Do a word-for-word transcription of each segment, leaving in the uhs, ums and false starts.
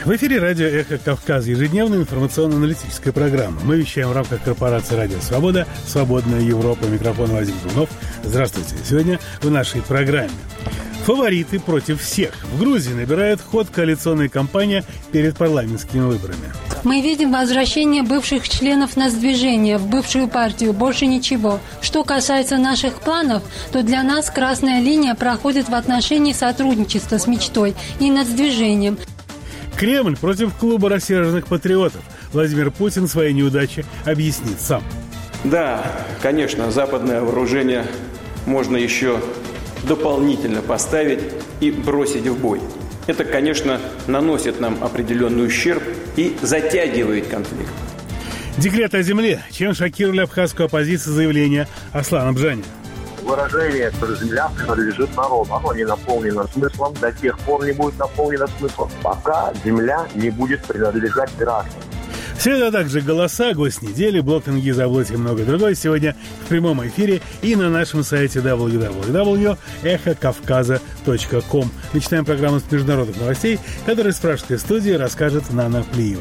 В эфире радио «Эхо Кавказа», ежедневная информационно-аналитическая программа. Мы вещаем в рамках корпорации «Радио Свобода», «Свободная Европа». Микрофон Вадим Жунов. Здравствуйте. Сегодня в нашей программе. Фавориты против всех. В Грузии набирает ход коалиционная кампания перед парламентскими выборами. Мы видим возвращение бывших членов Нацдвижения в бывшую партию. Больше ничего. Что касается наших планов, то для нас красная линия проходит в отношении сотрудничества с мечтой и Нацдвижением. Кремль против клуба рассерженных патриотов. Владимир Путин свои неудачи объяснит сам. Да, конечно, западное вооружение можно еще дополнительно поставить и бросить в бой. Это, конечно, наносит нам определенный ущерб и затягивает конфликт. Декрет о земле. Чем шокировали абхазскую оппозицию заявления Аслана Бжани? Выражение, что земля принадлежит народу, оно не наполнено смыслом, до тех пор не будет наполнено смыслом, пока земля не будет принадлежать гражданам. Все, а также голоса, гость недели, блог Тенгиз Заблоти и многое другое сегодня в прямом эфире и на нашем сайте дабл ю дабл ю дабл ю точка эхо кавказа точка ком. Начинаем программу с международных новостей, которую из пражской студии расскажет Нана Плиева.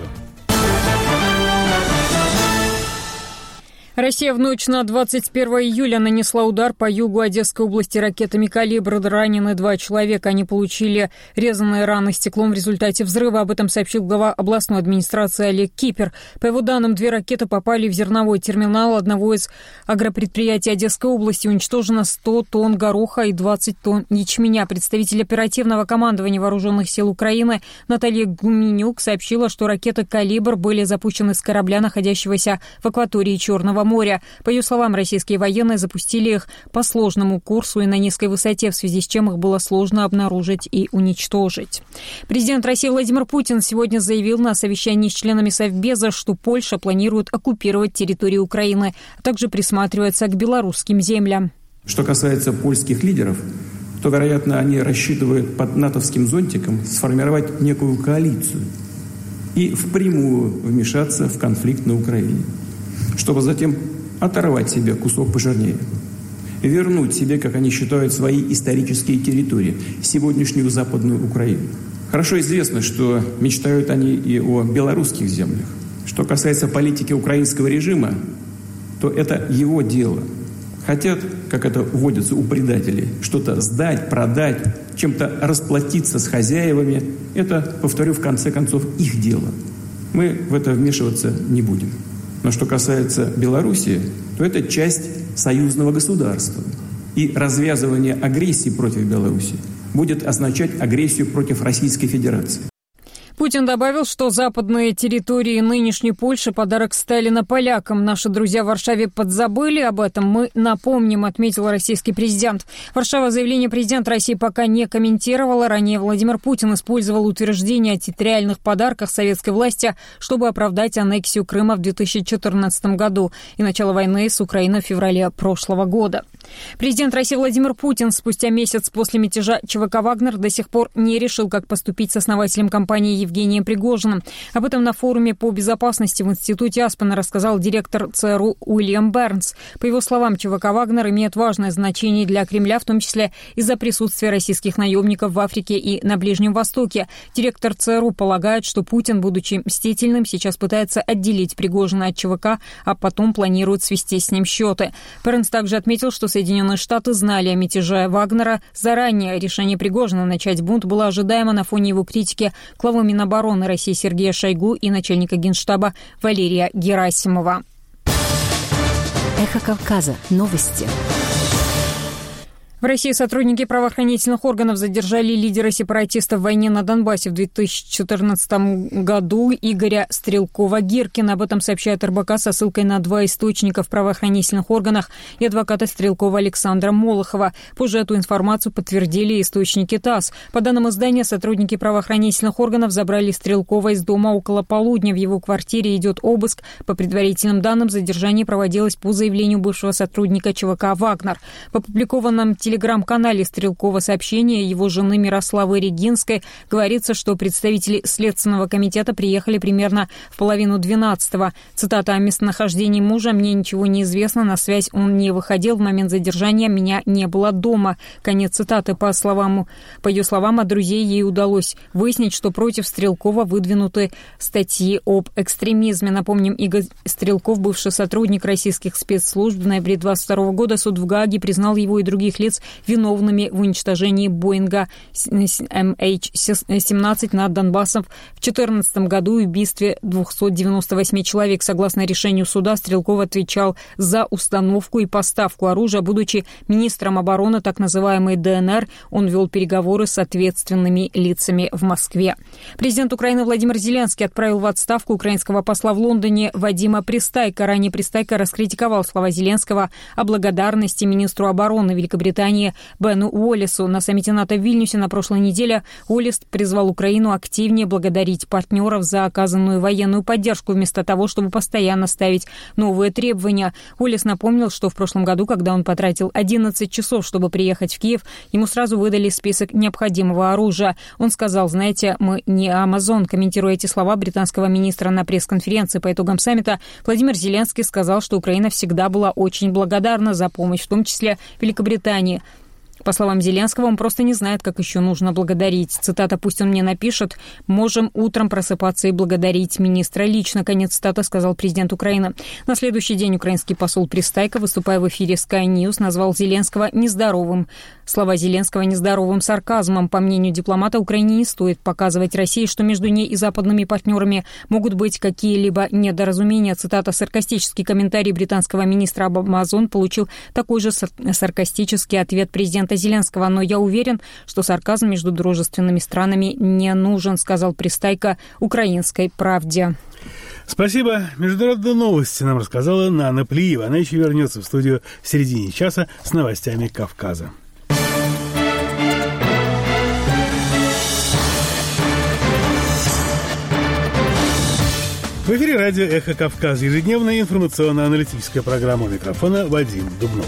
Россия в ночь на двадцать первое июля нанесла удар по югу Одесской области ракетами «Калибр». Ранены два человека. Они получили резаные раны стеклом в результате взрыва. Об этом сообщил глава областной администрации Олег Кипер. По его данным, две ракеты попали в зерновой терминал одного из агропредприятий Одесской области. Уничтожено сто тонн гороха и двадцать тонн ячменя. Представитель оперативного командования Вооруженных сил Украины Наталья Гуменюк сообщила, что ракеты «Калибр» были запущены с корабля, находящегося в акватории Черного моря. По ее словам, российские военные запустили их по сложному курсу и на низкой высоте, в связи с чем их было сложно обнаружить и уничтожить. Президент России Владимир Путин сегодня заявил на совещании с членами Совбеза, что Польша планирует оккупировать территорию Украины, а также присматривается к белорусским землям. Что касается польских лидеров, то, вероятно, они рассчитывают под натовским зонтиком сформировать некую коалицию и впрямую вмешаться в конфликт на Украине, чтобы затем оторвать себе кусок пожирнее, вернуть себе, как они считают, свои исторические территории, сегодняшнюю Западную Украину. Хорошо известно, что мечтают они и о белорусских землях. Что касается политики украинского режима, то это его дело. Хотят, как это водится у предателей, что-то сдать, продать, чем-то расплатиться с хозяевами. Это, повторю, в конце концов, их дело. Мы в это вмешиваться не будем. Но что касается Белоруссии, то это часть союзного государства. И развязывание агрессии против Беларуси будет означать агрессию против Российской Федерации. Путин добавил, что западные территории нынешней Польши – подарок Сталина полякам. Наши друзья в Варшаве подзабыли об этом. Мы напомним, отметил российский президент. Варшава заявление президента России пока не комментировала. Ранее Владимир Путин использовал утверждение о территориальных подарках советской власти, чтобы оправдать аннексию Крыма в две тысячи четырнадцатом году и начало войны с Украиной в феврале прошлого года. Президент России Владимир Путин спустя месяц после мятежа ЧВК «Вагнер» до сих пор не решил, как поступить с основателем компании Евгением Пригожиным. Об этом на форуме по безопасности в Институте Аспена рассказал директор ЦРУ Уильям Бернс. По его словам, ЧВК «Вагнер» имеет важное значение для Кремля, в том числе из-за присутствия российских наемников в Африке и на Ближнем Востоке. Директор ЦРУ полагает, что Путин, будучи мстительным, сейчас пытается отделить Пригожина от ЧВК, а потом планирует свести с ним счеты. Бернс также отметил, что Соединенные Штаты знали о мятеже Вагнера заранее. Решение Пригожина начать бунт было ожидаемо на фоне его критики главы Минобороны России Сергея Шойгу и начальника Генштаба Валерия Герасимова. Эхо Кавказа. Новости. В России сотрудники правоохранительных органов задержали лидера сепаратистов в войне на Донбассе в две тысячи четырнадцатом году Игоря Стрелкова-Гиркина. Об этом сообщает эр бэ ка со ссылкой на два источника в правоохранительных органах и адвоката Стрелкова Александра Молохова. Позже эту информацию подтвердили источники ТАСС. По данным издания, сотрудники правоохранительных органов забрали Стрелкова из дома около полудня. В его квартире идет обыск. По предварительным данным, задержание проводилось по заявлению бывшего сотрудника ЧВК «Вагнер». В опубликованном телеграмме телеграм-канале Стрелкова сообщение его жены Мирославы Регинской говорится, что представители Следственного комитета приехали примерно в половину двенадцатого. Цитата: «О местонахождении мужа мне ничего не известно, на связь он не выходил, в момент задержания меня не было дома». Конец цитаты. По словам, по ее словам, от друзей ей удалось выяснить, что против Стрелкова выдвинуты статьи об экстремизме. Напомним, Игорь Стрелков, бывший сотрудник российских спецслужб, в ноябре двадцать второго года суд в Гааге признал его и других лиц виновными в уничтожении Боинга эм эйч семнадцать над Донбассом в две тысячи четырнадцатом году и убийстве двухсот девяноста восьми человек. Согласно решению суда, Стрелков отвечал за установку и поставку оружия. Будучи министром обороны так называемой дэ эн эр, он вел переговоры с ответственными лицами в Москве. Президент Украины Владимир Зеленский отправил в отставку украинского посла в Лондоне Вадима Пристайка. Ранее Пристайка раскритиковал слова Зеленского о благодарности министру обороны Великобритании Бену Уоллесу. На саммите НАТО в Вильнюсе на прошлой неделе Уоллес призвал Украину активнее благодарить партнеров за оказанную военную поддержку, вместо того, чтобы постоянно ставить новые требования. Уоллес напомнил, что в прошлом году, когда он потратил одиннадцать часов, чтобы приехать в Киев, ему сразу выдали список необходимого оружия. Он сказал: «Знаете, мы не Амазон». Комментируя эти слова британского министра на пресс-конференции по итогам саммита, Владимир Зеленский сказал, что Украина всегда была очень благодарна за помощь, в том числе Великобритании. По словам Зеленского, он просто не знает, как еще нужно благодарить. Цитата: «Пусть он мне напишет, можем утром просыпаться и благодарить министра лично». Конец цитаты, сказал президент Украины. На следующий день украинский посол Пристайко, выступая в эфире Sky News, назвал Зеленского нездоровым. Слова Зеленского нездоровым сарказмом. По мнению дипломата, Украине не стоит показывать России, что между ней и западными партнерами могут быть какие-либо недоразумения. Цитата: «Саркастический комментарий британского министра об Амазон получил такой же саркастический ответ президента Зеленского. Но я уверен, что сарказм между дружественными странами не нужен», сказал Пристайко «Украинской правде». Спасибо. Международные новости нам рассказала Нана Плиева. Она еще вернется в студию в середине часа с новостями Кавказа. В эфире радио «Эхо Кавказа». Ежедневная информационно-аналитическая программа. У микрофона Вадим Дубнов.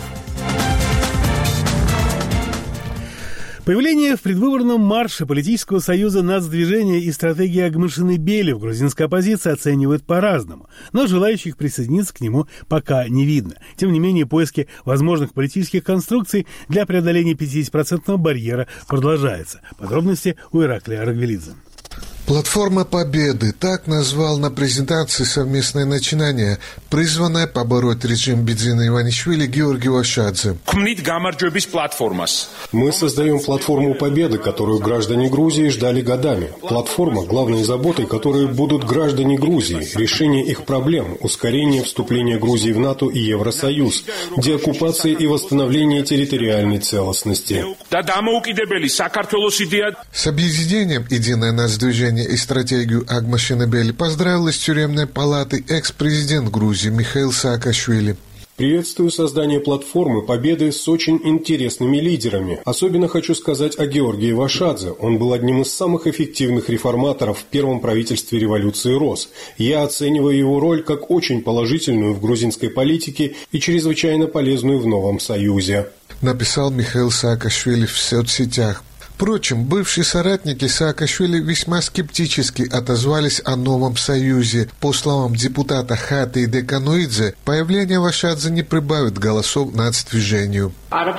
Появление в предвыборном марше политического союза нацдвижения и стратегии Агмашины-Бели в грузинской оппозиции оценивают по-разному, но желающих присоединиться к нему пока не видно. Тем не менее, поиски возможных политических конструкций для преодоления пятидесятипроцентного барьера продолжаются. Подробности у Ираклия Аргвелидзе. Платформа Победы, так назвал на презентации совместное начинание, призванное побороть режим Бедзина Иванишвили Георгий Вашадзе. Мы создаем платформу Победы, которую граждане Грузии ждали годами. Платформа, главной заботой которой будут граждане Грузии, решение их проблем, ускорение вступления Грузии в НАТО и Евросоюз, деоккупация и восстановление территориальной целостности. С объединением «Единое нацдвижение» и стратегию Агмашины-Бели поздравил из тюремной палаты экс-президент Грузии Михаил Саакашвили. Приветствую создание платформы Победы с очень интересными лидерами. Особенно хочу сказать о Георгии Вашадзе. Он был одним из самых эффективных реформаторов в первом правительстве революции РОС. Я оцениваю его роль как очень положительную в грузинской политике и чрезвычайно полезную в новом союзе. Написал Михаил Саакашвили в соцсетях. Впрочем, бывшие соратники Саакашвили весьма скептически отозвались о новом союзе. По словам депутата Хаты Декануидзе, появление Вашадзе не прибавит голосов нацдвижению.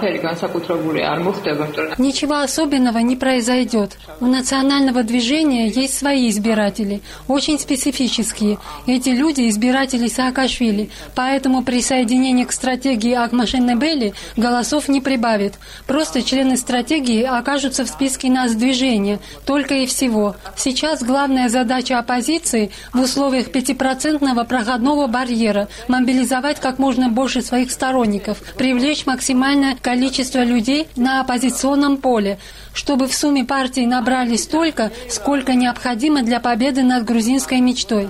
Ничего особенного не произойдет. У национального движения есть свои избиратели, очень специфические. Эти люди – избиратели Саакашвили, поэтому присоединение к стратегии Агмашины-Бели голосов не прибавит. Просто члены стратегии окажутся в списке нацдвижения, только и всего. Сейчас главная задача оппозиции в условиях пятипроцентного проходного барьера – мобилизовать как можно больше своих сторонников, привлечь максимальное количество людей на оппозиционном поле, чтобы в сумме партии набрали столько, сколько необходимо для победы над грузинской мечтой.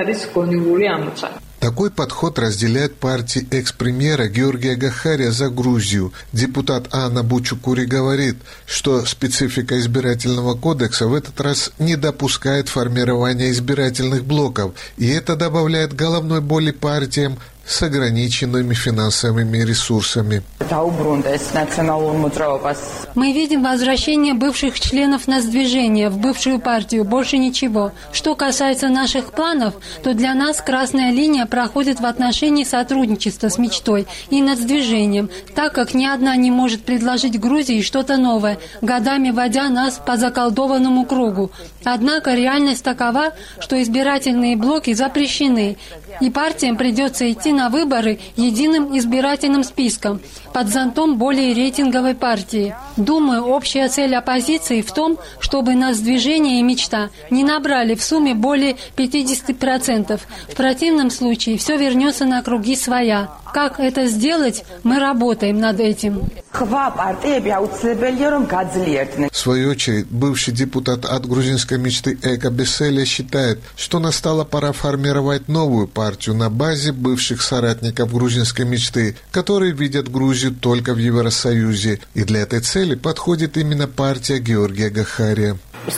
Такой подход разделяет партии экс-премьера Георгия Гахария за Грузию. Депутат Анна Бучукури говорит, что специфика избирательного кодекса в этот раз не допускает формирования избирательных блоков, и это добавляет головной боли партиям, с ограниченными финансовыми ресурсами. Мы видим возвращение бывших членов Нацдвижения в бывшую партию, больше ничего. Что касается наших планов, то для нас красная линия проходит в отношении сотрудничества с мечтой и Нацдвижением, так как ни одна не может предложить Грузии что-то новое, годами водя нас по заколдованному кругу. Однако реальность такова, что избирательные блоки запрещены, и партиям придется идти на выборы единым избирательным списком под зонтом более рейтинговой партии. Думаю, общая цель оппозиции в том, чтобы Нацдвижение и мечта не набрали в сумме более пятьдесят процентов. В противном случае все вернется на круги своя. Как это сделать, мы работаем над этим. В свою очередь, бывший депутат от грузинской мечты Эка Беселя считает, что настала пора формировать новую партию на базе бывших соратников грузинской мечты, которые видят Грузию только в Евросоюзе. И для этой цели подходит именно партия Георгия Гахария.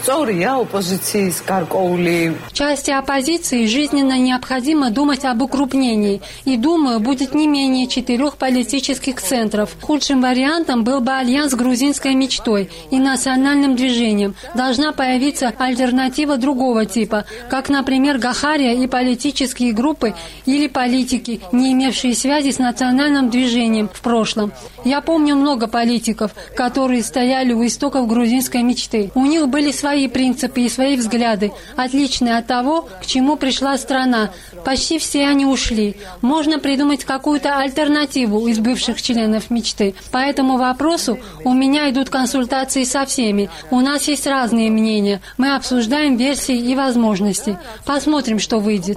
Части оппозиции жизненно необходимо думать об укрупнении. И, думаю, будет не менее четырех политических центров. Худшим вариантом был бы альянс с грузинской мечтой и национальным движением. Должна появиться альтернатива другого типа, как, например, Гахария и политические группы или политики, не имевшие связи с национальным движением в прошлом. Я помню много политиков, которые стояли у истоков грузинской мечты. У них были свои принципы и свои взгляды, отличные от того, к чему пришла страна. Почти все они ушли. Можно придумать какую-то альтернативу из бывших членов мечты. По этому вопросу у меня идут консультации со всеми. У нас есть разные мнения. Мы обсуждаем версии и возможности. Посмотрим, что выйдет.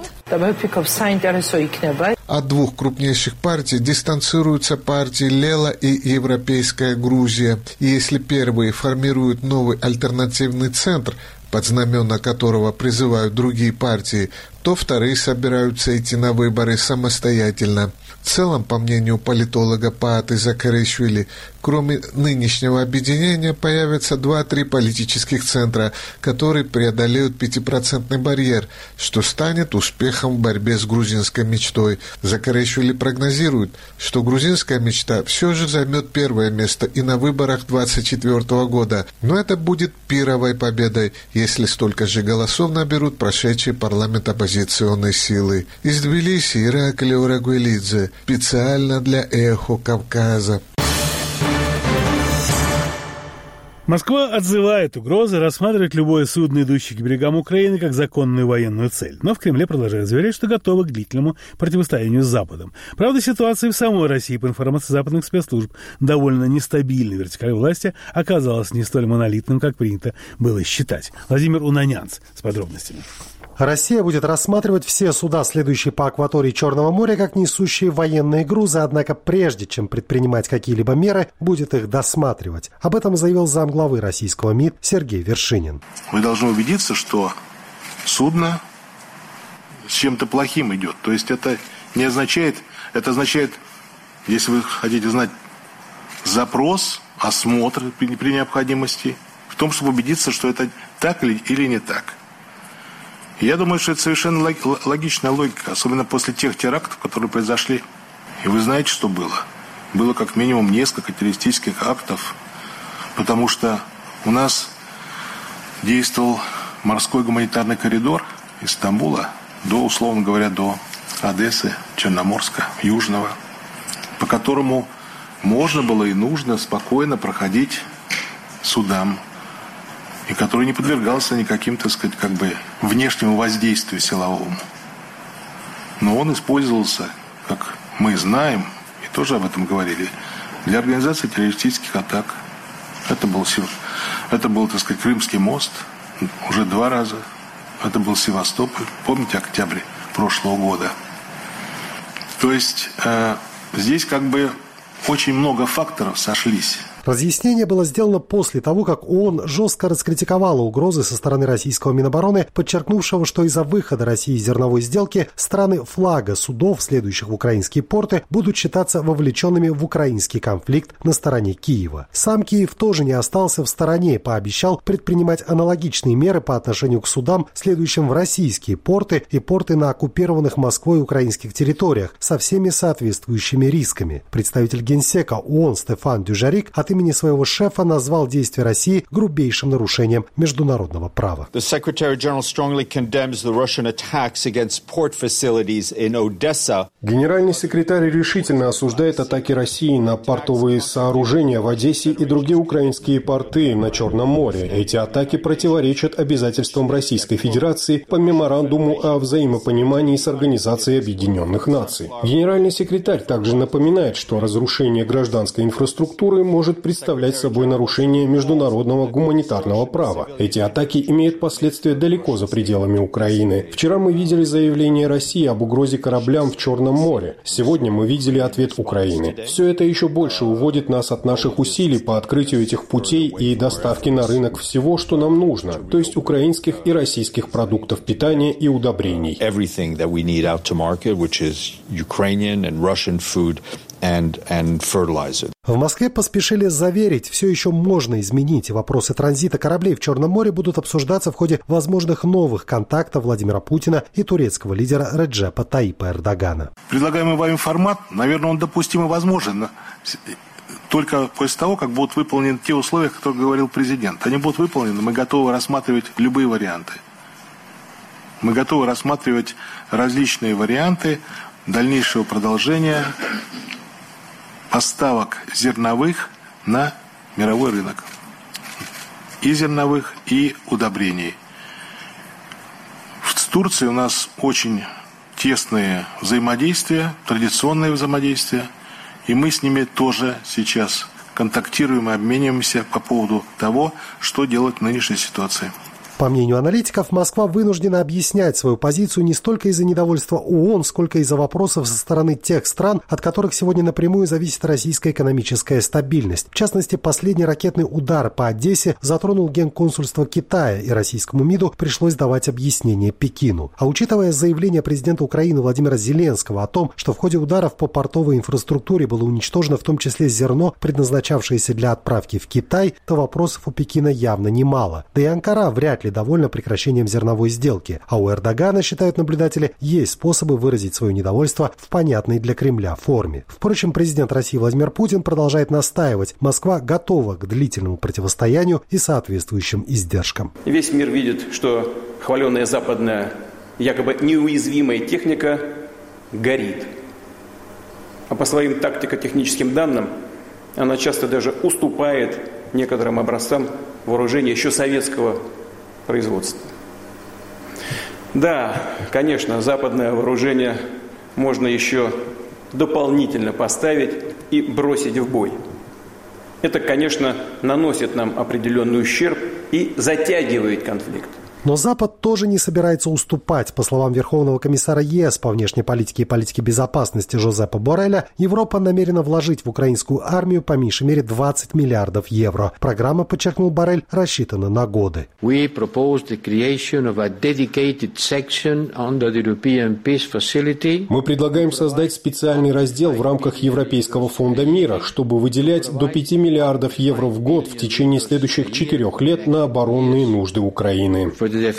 От двух крупнейших партий дистанцируются партии Лела и Европейская Грузия. И если первые формируют новый альтернативный центр, под знамена которого призывают другие партии, то вторые собираются идти на выборы самостоятельно. В целом, по мнению политолога Пааты Закаришвили, кроме нынешнего объединения появятся два-три политических центра, которые преодолеют пятипроцентный барьер, что станет успехом в борьбе с грузинской мечтой. Закаришвили прогнозирует, что грузинская мечта все же займет первое место и на выборах двадцать четвёртого года, но это будет пировой победой, если столько же голосов наберут прошедшие парламент оппозиционной силы. Из Тбилиси Ираклий Орагуэлидзе, специально для «Эхо Кавказа». Москва отзывает угрозы, рассматривает любое судно, идущее к берегам Украины, как законную военную цель. Но в Кремле продолжают заверять, что готовы к длительному противостоянию с Западом. Правда, ситуация в самой России, по информации западных спецслужб, довольно нестабильной. Вертикаль власти оказалась не столь монолитным, как принято было считать. Владимир Унанянц с подробностями. Россия будет рассматривать все суда, следующие по акватории Черного моря, как несущие военные грузы, однако прежде чем предпринимать какие-либо меры, будет их досматривать. Об этом заявил замглавы российского МИД Сергей Вершинин. Мы должны убедиться, что судно с чем-то плохим идет. То есть это не означает, это означает, если вы хотите знать, запрос, осмотр при, при необходимости, в том, чтобы убедиться, что это так или, или не так. Я думаю, что это совершенно логичная логика, особенно после тех терактов, которые произошли. И вы знаете, что было? Было как минимум несколько террористических актов, потому что у нас действовал морской гуманитарный коридор из Стамбула до, условно говоря, до Одессы, Черноморска, Южного, по которому можно было и нужно спокойно проходить судам, и который не подвергался никаким, так сказать, как бы внешнему воздействию силовому. Но он использовался, как мы знаем, и тоже об этом говорили, для организации террористических атак. Это был, это был, так сказать, Крымский мост уже два раза. Это был Севастополь. Помните, октябрь прошлого года. То есть э, здесь как бы очень много факторов сошлись. Разъяснение было сделано после того, как ООН жестко раскритиковала угрозы со стороны российского Минобороны, подчеркнувшего, что из-за выхода России из зерновой сделки страны флага судов, следующих в украинские порты, будут считаться вовлеченными в украинский конфликт на стороне Киева. Сам Киев тоже не остался в стороне и пообещал предпринимать аналогичные меры по отношению к судам, следующим в российские порты и порты на оккупированных Москвой украинских территориях, со всеми соответствующими рисками. Представитель Генсека ООН Стефан Дюжарик от имени своего шефа назвал действия России грубейшим нарушением международного права. Генеральный секретарь решительно осуждает атаки России на портовые сооружения в Одессе и другие украинские порты на Черном море. Эти атаки противоречат обязательствам Российской Федерации по меморандуму о взаимопонимании с Организацией Объединенных Наций. Генеральный секретарь также напоминает, что разрушение гражданской инфраструктуры может представлять собой нарушение международного гуманитарного права. Эти атаки имеют последствия далеко за пределами Украины. Вчера мы видели заявление России об угрозе кораблям в Черном море. Сегодня мы видели ответ Украины. Все это еще больше уводит нас от наших усилий по открытию этих путей и доставке на рынок всего, что нам нужно, то есть украинских и российских продуктов питания и удобрений. And, and в Москве поспешили заверить, все еще можно изменить, и вопросы транзита кораблей в Черном море будут обсуждаться в ходе возможных новых контактов Владимира Путина и турецкого лидера Реджепа Таипа Эрдогана. Предлагаемый вами формат, наверное, он допустим и возможен, только после того, как будут выполнены те условия, о которых говорил президент. Они будут выполнены, мы готовы рассматривать любые варианты. Мы готовы рассматривать различные варианты дальнейшего продолжения поставок зерновых на мировой рынок. И зерновых, и удобрений. С Турцией у нас очень тесные взаимодействия, традиционные взаимодействия, и мы с ними тоже сейчас контактируем и обмениваемся по поводу того, что делать в нынешней ситуации. По мнению аналитиков, Москва вынуждена объяснять свою позицию не столько из-за недовольства ООН, сколько из-за вопросов со стороны тех стран, от которых сегодня напрямую зависит российская экономическая стабильность. В частности, последний ракетный удар по Одессе затронул генконсульство Китая, и российскому МИДу пришлось давать объяснение Пекину. А учитывая заявление президента Украины Владимира Зеленского о том, что в ходе ударов по портовой инфраструктуре было уничтожено в том числе зерно, предназначавшееся для отправки в Китай, то вопросов у Пекина явно немало. Да и Анкара вряд ли довольна прекращением зерновой сделки, а у Эрдогана, считают наблюдатели, есть способы выразить свое недовольство в понятной для Кремля форме. Впрочем, президент России Владимир Путин продолжает настаивать: Москва готова к длительному противостоянию и соответствующим издержкам. Весь мир видит, что хваленная западная, якобы неуязвимая техника горит. А по своим тактико-техническим данным она часто даже уступает некоторым образцам вооружения еще советского производства. Да, конечно, западное вооружение можно еще дополнительно поставить и бросить в бой. Это, конечно, наносит нам определенный ущерб и затягивает конфликт. Но Запад тоже не собирается уступать. По словам Верховного комиссара ЕС по внешней политике и политике безопасности Жозепа Борреля, Европа намерена вложить в украинскую армию по меньшей мере двадцать миллиардов евро. Программа, подчеркнул Боррель, рассчитана на годы. Мы предлагаем создать специальный раздел в рамках Европейского фонда мира, чтобы выделять до пяти миллиардов евро в год в течение следующих четырех лет на оборонные нужды Украины.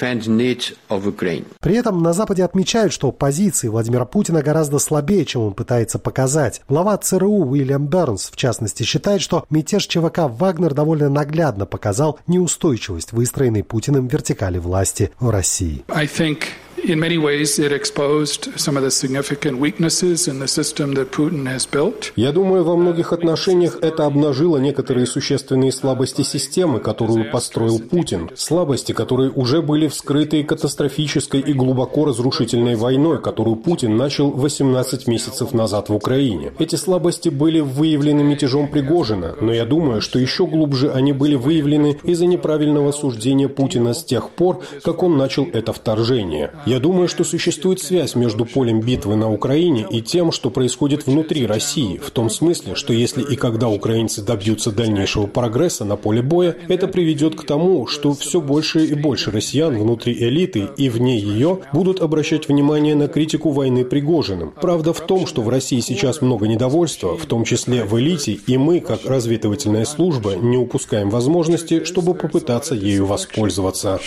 При этом на Западе отмечают, что позиции Владимира Путина гораздо слабее, чем он пытается показать. Глава ЦРУ Уильям Бернс, в частности, считает, что мятеж ЧВК «Вагнер» довольно наглядно показал неустойчивость выстроенной Путиным вертикали власти в России. In many ways, it exposed some of the significant weaknesses in the system that Putin has built. Я думаю, во многих отношениях это обнажило некоторые существенные слабости системы, которую построил Путин. Слабости, которые уже были вскрыты катастрофической и глубоко разрушительной войной, которую Путин начал восемнадцать месяцев назад в Украине. Эти слабости были выявлены мятежом Пригожина, но я думаю, что еще глубже они были выявлены из-за неправильного суждения Путина с тех пор, как он начал это вторжение. Я думаю, что существует связь между полем битвы на Украине и тем, что происходит внутри России, в том смысле, что если и когда украинцы добьются дальнейшего прогресса на поле боя, это приведет к тому, что все больше и больше россиян внутри элиты и вне ее будут обращать внимание на критику войны Пригожиным. Правда в том, что в России сейчас много недовольства, в том числе в элите, и мы, как разведывательная служба, не упускаем возможности, чтобы попытаться ею воспользоваться.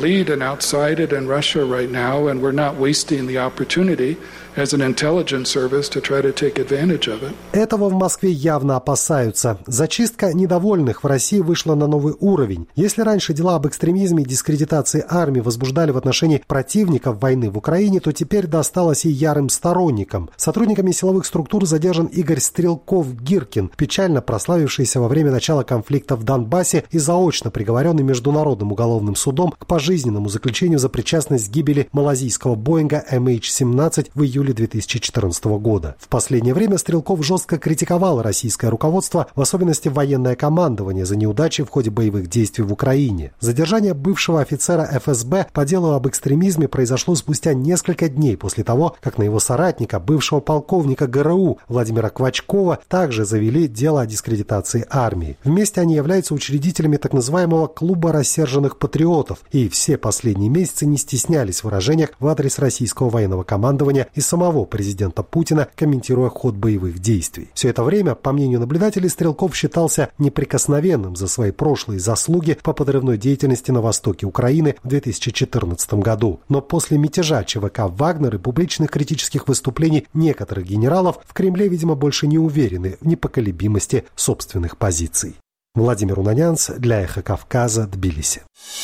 Этого в Москве явно опасаются. Зачистка недовольных в России вышла на новый уровень. Если раньше дела об экстремизме и дискредитации армии возбуждали в отношении противников войны в Украине, то теперь досталось и ярым сторонникам. Сотрудниками силовых структур задержан Игорь Стрелков-Гиркин, печально прославившийся во время начала конфликта в Донбассе и заочно приговоренный Международным уголовным судом к пожизненному заключению за причастность к гибели малазийского Боинга эм эйч семнадцать в июле две тысячи четырнадцатого года. В последнее время Стрелков жестко критиковал российское руководство, в особенности военное командование, за неудачи в ходе боевых действий в Украине. Задержание бывшего офицера эф эс бэ по делу об экстремизме произошло спустя несколько дней после того, как на его соратника, бывшего полковника гэ эр у Владимира Квачкова, также завели дело о дискредитации армии. Вместе они являются учредителями так называемого клуба рассерженных патриотов, и все последние месяцы не стеснялись в выражениях в адрес российского военного командования и самого президента Путина, комментируя ход боевых действий. Все это время, по мнению наблюдателей, Стрелков считался неприкосновенным за свои прошлые заслуги по подрывной деятельности на востоке Украины в две тысячи четырнадцатом году. Но после мятежа че вэ ка «Вагнер» и публичных критических выступлений некоторых генералов в Кремле, видимо, больше не уверены в непоколебимости собственных позиций. Владимир Унанянц для «Эхо Кавказа», Тбилиси.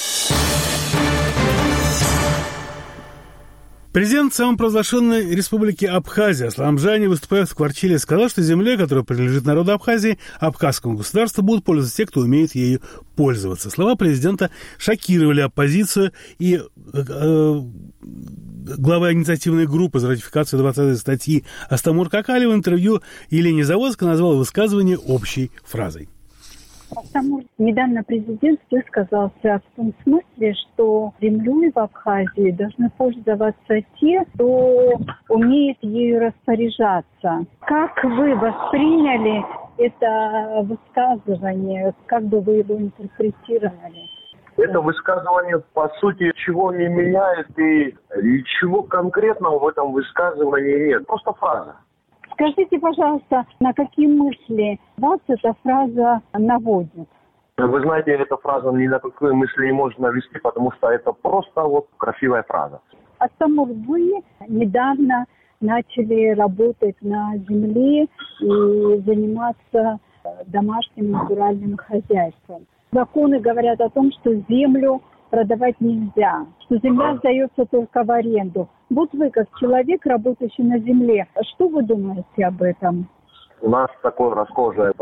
Президент самопровозглашенной республики Абхазия Аслан Амжани, выступая в Кварчиле, сказал, что землей, которая принадлежит народу Абхазии, абхазскому государству, будут пользоваться те, кто умеет ею пользоваться. Слова президента шокировали оппозицию, и э, глава инициативной группы за ратификацию двадцатой статьи Астамур Какали в интервью Елене Заводской назвал высказывание общей фразой. Астамур, недавно президент высказался в том смысле, что землей в Абхазии должны пользоваться те, кто умеет ею распоряжаться. Как вы восприняли это высказывание? Как бы вы его интерпретировали? Это высказывание, по сути, чего не меняет и ничего конкретного в этом высказывании нет. Просто фраза. Скажите, пожалуйста, на какие мысли вас эта фраза наводит? Вы знаете, эта фраза ни на какие мысли не может навести, потому что это просто вот красивая фраза. Астамур, вы недавно начали работать на земле и заниматься домашним натуральным хозяйством. Законы говорят о том, что землю продавать нельзя, что земля сдается только в аренду. Вот вы, как человек, работающий на земле, что вы думаете об этом? У нас такое расхожее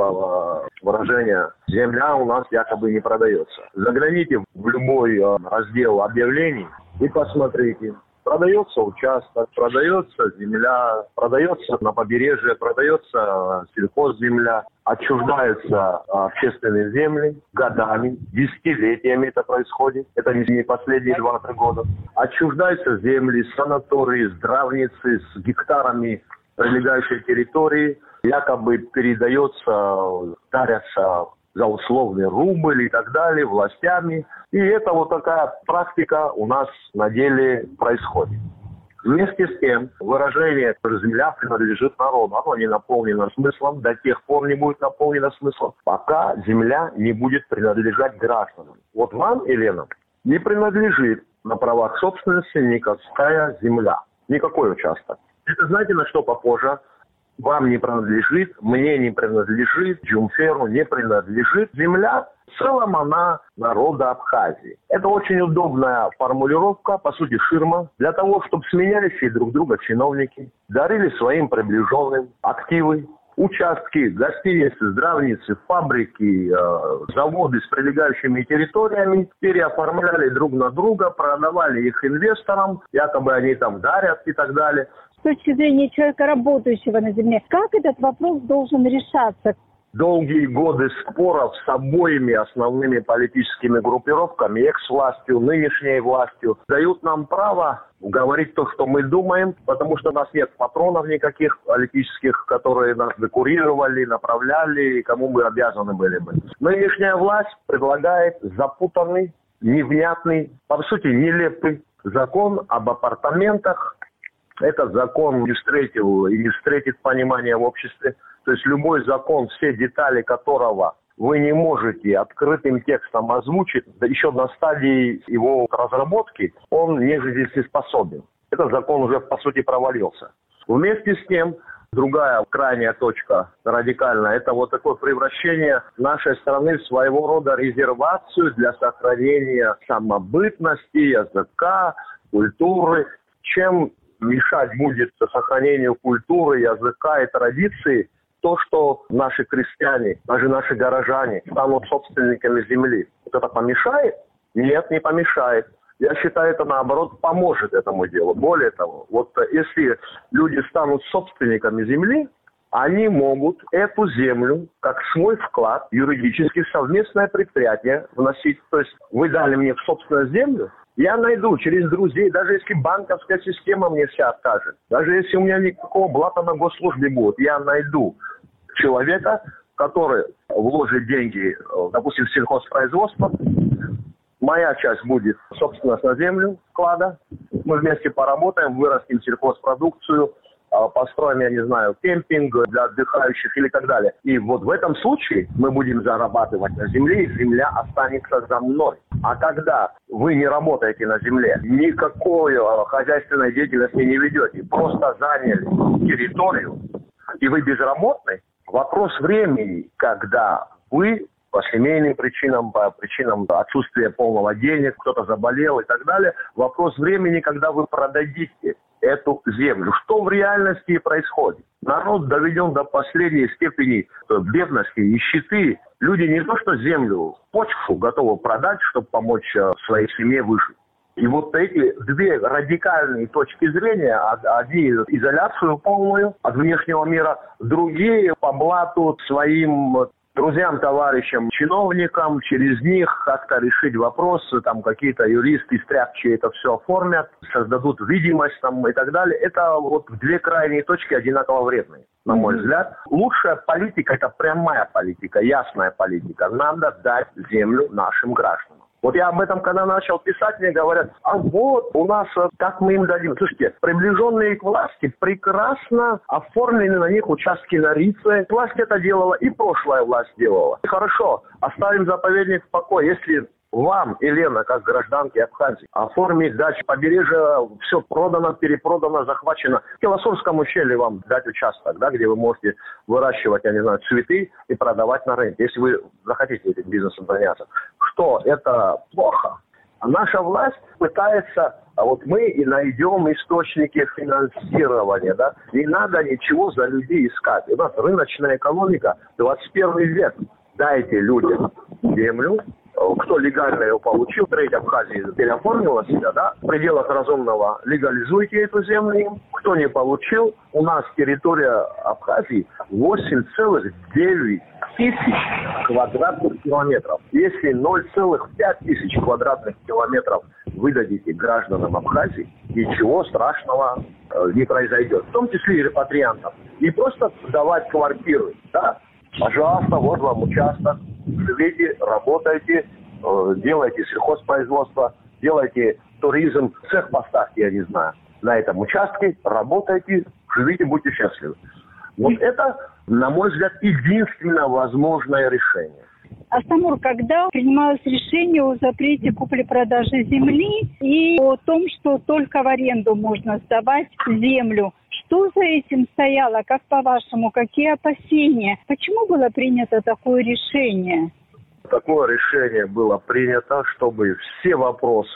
выражение: земля у нас якобы не продается. Загляните в любой раздел объявлений и посмотрите. Продается участок, продается земля, продается на побережье, продается сельхозземля, отчуждаются общественные земли годами, десятилетиями это происходит. Это не последние два-три года. Отчуждаются земли, санатории, здравницы с гектарами прилегающей территории. Якобы передается, дарятся за условный рубль и так далее властями. И это вот такая практика у нас на деле происходит. Вместе с тем, выражение «земля принадлежит народу», оно не наполнено смыслом, до тех пор не будет наполнено смыслом, пока земля не будет принадлежать гражданам. Вот вам, Елена, не принадлежит на правах собственности никакая земля, никакой участок. Это знаете, на что похоже? Вам не принадлежит, мне не принадлежит, Джумферу не принадлежит земля. В целом она народа Абхазии. Это очень удобная формулировка, по сути ширма, для того, чтобы сменяющие друг друга чиновники дарили своим приближенным активы, участки, гостиницы, здравницы, фабрики, э, заводы с прилегающими территориями, переоформляли друг на друга, продавали их инвесторам, якобы они там дарят и так далее. С точки зрения человека, работающего на земле, как этот вопрос должен решаться? долгие годы споров с обоими основными политическими группировками, экс-властью, нынешней властью, дают нам право говорить то, что мы думаем, потому что у нас нет патронов никаких политических, которые нас декурировали, направляли, и кому мы обязаны были бы. Нынешняя власть предлагает запутанный, невнятный, по сути, нелепый закон об апартаментах. Этот закон не встретил и не встретит понимания в обществе. То есть любой закон, все детали которого вы не можете открытым текстом озвучить, да еще на стадии его разработки, он не жизнеспособен. Этот закон уже, по сути, провалился. Вместе с тем, другая крайняя точка радикальная, это вот такое превращение нашей страны в своего рода резервацию для сохранения самобытности, языка, культуры. Чем мешать будет сохранению культуры, языка и традиций то, что наши крестьяне, даже наши горожане станут собственниками земли. Вот это помешает? Нет, не помешает. Я считаю, это наоборот поможет этому делу. Более того, вот если люди станут собственниками земли, они могут эту землю, как свой вклад, юридически в совместное предприятие вносить. То есть вы дали мне в собственность землю, я найду через друзей, даже если банковская система мне вся откажет, даже если у меня никакого блата на госслужбе будет, я найду человека, который вложит деньги, допустим, в сельхозпроизводство. Моя часть будет собственность на землю вклада. Мы вместе поработаем, вырастим сельхозпродукцию, построим, я не знаю, кемпинг для отдыхающих или так далее. И вот в этом случае мы будем зарабатывать на земле, и земля останется за мной. А когда вы не работаете на земле, никакой хозяйственной деятельности не ведете, просто заняли территорию, и вы безработный, вопрос времени, когда вы по семейным причинам, по причинам отсутствия полного денег, кто-то заболел и так далее, вопрос времени, когда вы продадите эту землю. Что в реальности и происходит? Народ доведен до последней степени бедности, нищеты. Люди не то что землю, почву готовы продать, чтобы помочь своей семье выжить. И вот эти две радикальные точки зрения, одни изоляцию полную от внешнего мира, другие по блату своим друзьям, товарищам, чиновникам, через них как-то решить вопросы, там какие-то юристы, стряпчие это все оформят, создадут видимость там и так далее. Это вот две крайние точки одинаково вредные, на мой mm-hmm. взгляд. Лучшая политика – это прямая политика, ясная политика. Надо дать землю нашим гражданам. Вот я об этом, когда начал писать, мне говорят, а вот у нас, как мы им дадим. Слушайте, приближенные к власти прекрасно оформлены на них участки на Рице. Власть это делала, и прошлая власть делала. Хорошо, оставим заповедник в покое. Если вам, Елена, как гражданке Абхазии, оформить дачу побережья, все продано, перепродано, захвачено. В Келосурском ущелье вам дать участок, да, где вы можете выращивать, я не знаю, цветы и продавать на рынке, если вы захотите этим бизнесом заняться. Что, это плохо? А наша власть пытается, а вот мы и найдем источники финансирования, да, не надо ничего за людей искать. У нас рыночная экономика, двадцать первый век. Дайте людям землю. Кто легально ее получил, треть Абхазии переоформила себя, да, в пределах разумного легализуйте эту землю. Кто не получил, у нас территория Абхазии восемь целых девять тысяч квадратных километров. Если ноль целых пять тысяч квадратных километров вы дадите гражданам Абхазии, ничего страшного э, не произойдет. В том числе и репатриантам. Не просто давать квартиры, да. Пожалуйста, вот вам участок, живите, работайте, э, делайте сельхозпроизводство, делайте туризм, цех поставки, я не знаю, на этом участке, работайте, живите, будьте счастливы. Вот это, на мой взгляд, единственное возможное решение. Астамур, когда принималось решение о запрете купли-продажи земли и о том, что только в аренду можно сдавать землю, что за этим стояло? Как по-вашему? Какие опасения? Почему было принято такое решение? Такое решение было принято, чтобы все вопросы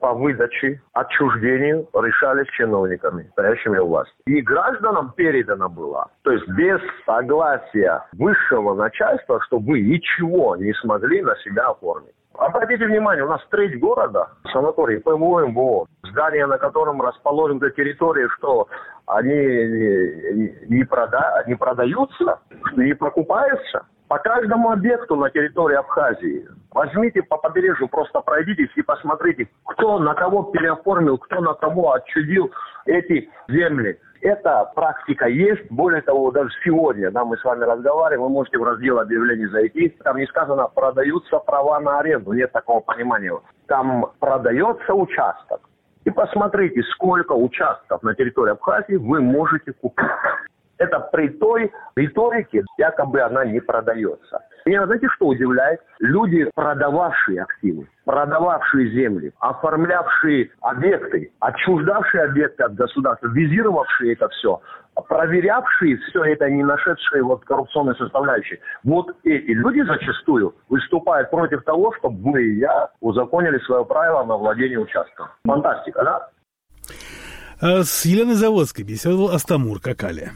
по выдаче, отчуждению решались чиновниками, стоящими у власти. И гражданам передано было, то есть без согласия высшего начальства, что вы ничего не смогли на себя оформить. Обратите внимание, у нас треть города, санаторий ПВО МВО, здание, на котором расположены территории, что они не, прода, не продаются, что не покупаются. По каждому объекту на территории Абхазии возьмите по побережью, просто пройдитесь и посмотрите, кто на кого переоформил, кто на кого отчудил эти земли. Эта практика есть. Более того, даже сегодня, да, мы с вами разговариваем, вы можете в раздел объявлений зайти. Там не сказано «продаются права на аренду». Нет такого понимания. Там продается участок. И посмотрите, сколько участков на территории Абхазии вы можете купить. Это при той риторике, якобы она не продается. Меня, знаете, что удивляет? Люди, продававшие активы, продававшие земли, оформлявшие объекты, отчуждавшие объекты от государства, визировавшие это все, проверявшие все это, не нашедшие вот коррупционной составляющей. Вот эти люди зачастую выступают против того, чтобы вы и я узаконили свое право на владение участком. Фантастика, да? А с Еленой Заводской беседовал Астамур Какали.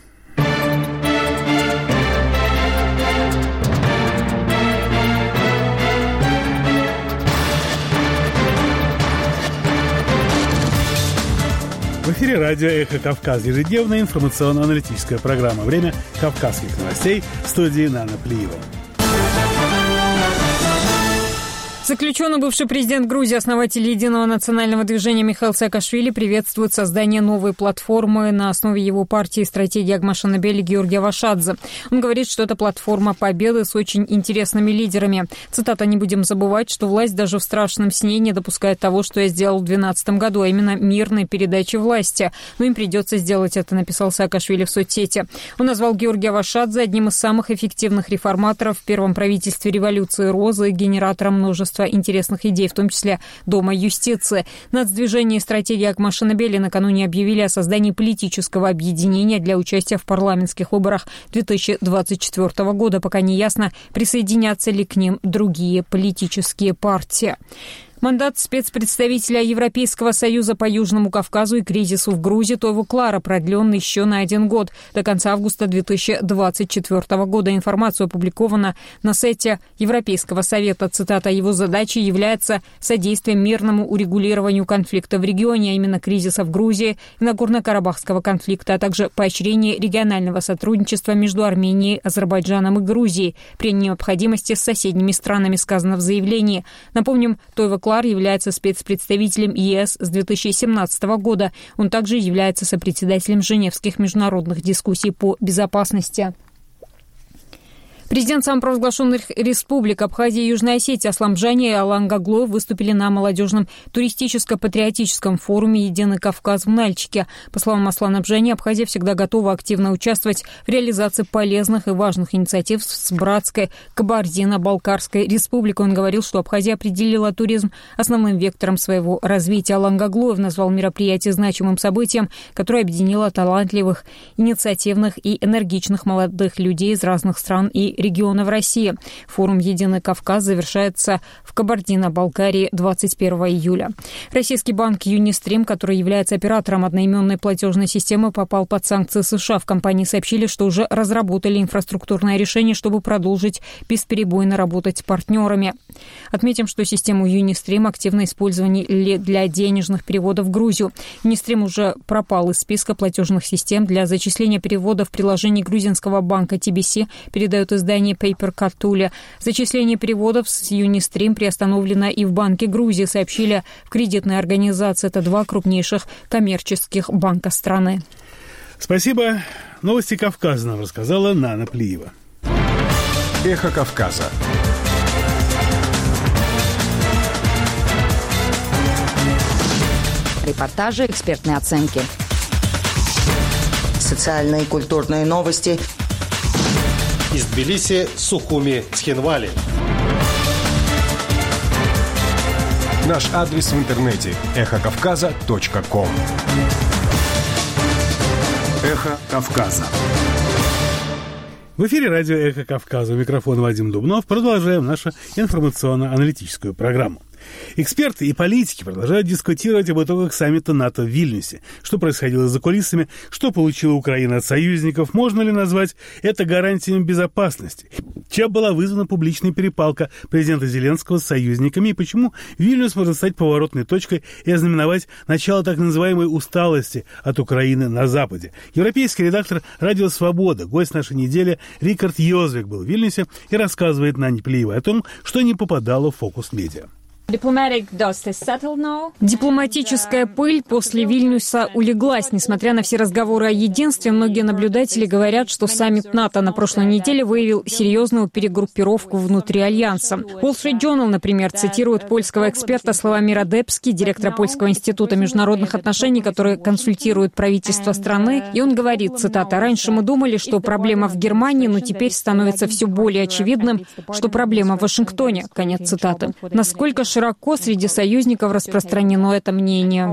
В эфире радио «Эхо Кавказ». Ежедневная информационно-аналитическая программа «Время кавказских новостей» в студии Нана Плиева. Заключенный бывший президент Грузии, основатель Единого национального движения Михаил Саакашвили приветствует создание новой платформы на основе его партии «Стратегии Агмашинабели» Георгия Вашадзе. Он говорит, что это платформа победы с очень интересными лидерами. Цитата: «Не будем забывать, что власть даже в страшном сне не допускает того, что я сделал в две тысячи двенадцатом году, а именно мирной передачи власти. Но им придется сделать это», написал Саакашвили в соцсети. Он назвал Георгия Вашадзе одним из самых эффективных реформаторов в первом правительстве революции Розы, генератором множества интересных идей, в том числе Дома юстиции. Нацдвижение и стратегия Агмашинабели накануне объявили о создании политического объединения для участия в парламентских выборах две тысячи двадцать четвёртого года. Пока не ясно, присоединятся ли к ним другие политические партии. Мандат спецпредставителя Европейского Союза по Южному Кавказу и кризису в Грузии Тойву Клара продлен еще на один год, до конца августа две тысячи двадцать четвёртого года. Информация опубликована на сайте Европейского Совета. Цитата: «Его задачей является содействие мирному урегулированию конфликта в регионе, а именно кризиса в Грузии и Нагорно-Карабахского конфликта, а также поощрение регионального сотрудничества между Арменией, Азербайджаном и Грузией при необходимости с соседними странами», сказано в заявлении. Напомним, Тойву Клар является спецпредставителем ЕС с две тысячи семнадцатого года. Он также является сопредседателем Женевских международных дискуссий по безопасности. Президент самопровозглашенных республик Абхазия и Южная Осетия Аслан Бжани и Алан Гаглоев выступили на молодежном туристическо-патриотическом форуме «Единый Кавказ» в Нальчике. По словам Аслана Бжани, Абхазия всегда готова активно участвовать в реализации полезных и важных инициатив с братской Кабардино-Балкарской республикой. Он говорил, что Абхазия определила туризм основным вектором своего развития. Алан Гаглоев назвал мероприятие значимым событием, которое объединило талантливых, инициативных и энергичных молодых людей из разных стран и регионов России. Форум «Единый Кавказ» завершается в Кабардино-Балкарии двадцать первого июля. Российский банк Юнистрим, который является оператором одноименной платежной системы, попал под санкции США. В компании сообщили, что уже разработали инфраструктурное решение, чтобы продолжить бесперебойно работать с партнерами. Отметим, что систему Юнистрим активно использовали для денежных переводов в Грузию. Юнистрим уже пропал из списка платежных систем. Для зачисления переводов в приложении грузинского банка ти би си передают издание Paper Cartula. Зачисление переводов с Юнистрим приостановлено и в Банке Грузии, сообщили в кредитной организации. Это два крупнейших коммерческих банка страны. Спасибо. Новости Кавказа нам рассказала Нана Плиева. Эхо Кавказа. Репортажи, экспертные оценки. Социальные и культурные новости. Из Тбилиси, Сухуми, Цхинвали. Наш адрес в интернете эхо кавказа точка ком. Эхо Кавказа. В эфире радио «Эхо Кавказа». У микрофона Вадим Дубнов. Продолжаем нашу информационно-аналитическую программу. Эксперты и политики продолжают дискутировать об итогах саммита НАТО в Вильнюсе. Что происходило за кулисами, что получила Украина от союзников, можно ли назвать это гарантиями безопасности? Чем была вызвана публичная перепалка президента Зеленского с союзниками и почему Вильнюс может стать поворотной точкой и ознаменовать начало так называемой усталости от Украины на Западе? Европейский редактор «Радио Свобода», гость нашей недели Рикард Йозвик был в Вильнюсе и рассказывает на Неплиевой о том, что не попадало в фокус медиа. Дипломатическая пыль после Вильнюса улеглась. Несмотря на все разговоры о единстве, многие наблюдатели говорят, что саммит НАТО на прошлой неделе выявил серьезную перегруппировку внутри Альянса. Wall Street Journal, например, цитирует польского эксперта Славомира Депски, директора Польского института международных отношений, который консультирует правительство страны, и он говорит, цитата, «Раньше мы думали, что проблема в Германии, но теперь становится все более очевидным, что проблема в Вашингтоне». Конец цитаты. Насколько широко среди союзников распространено это мнение?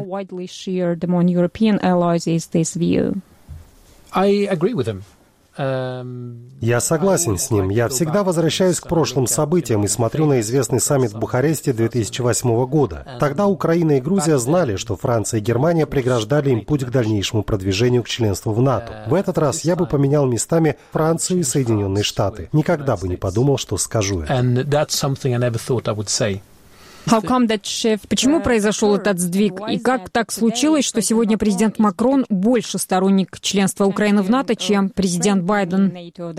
Я согласен с ним. Я всегда возвращаюсь к прошлым событиям и смотрю на известный саммит в Бухаресте две тысячи восьмого года. Тогда Украина и Грузия знали, что Франция и Германия преграждали им путь к дальнейшему продвижению к членству в НАТО. В этот раз я бы поменял местами Францию и Соединенные Штаты. Никогда бы не подумал, что скажу это. Почему произошел этот сдвиг? И как так случилось, что сегодня президент Макрон больше сторонник членства Украины в НАТО, чем президент Байден?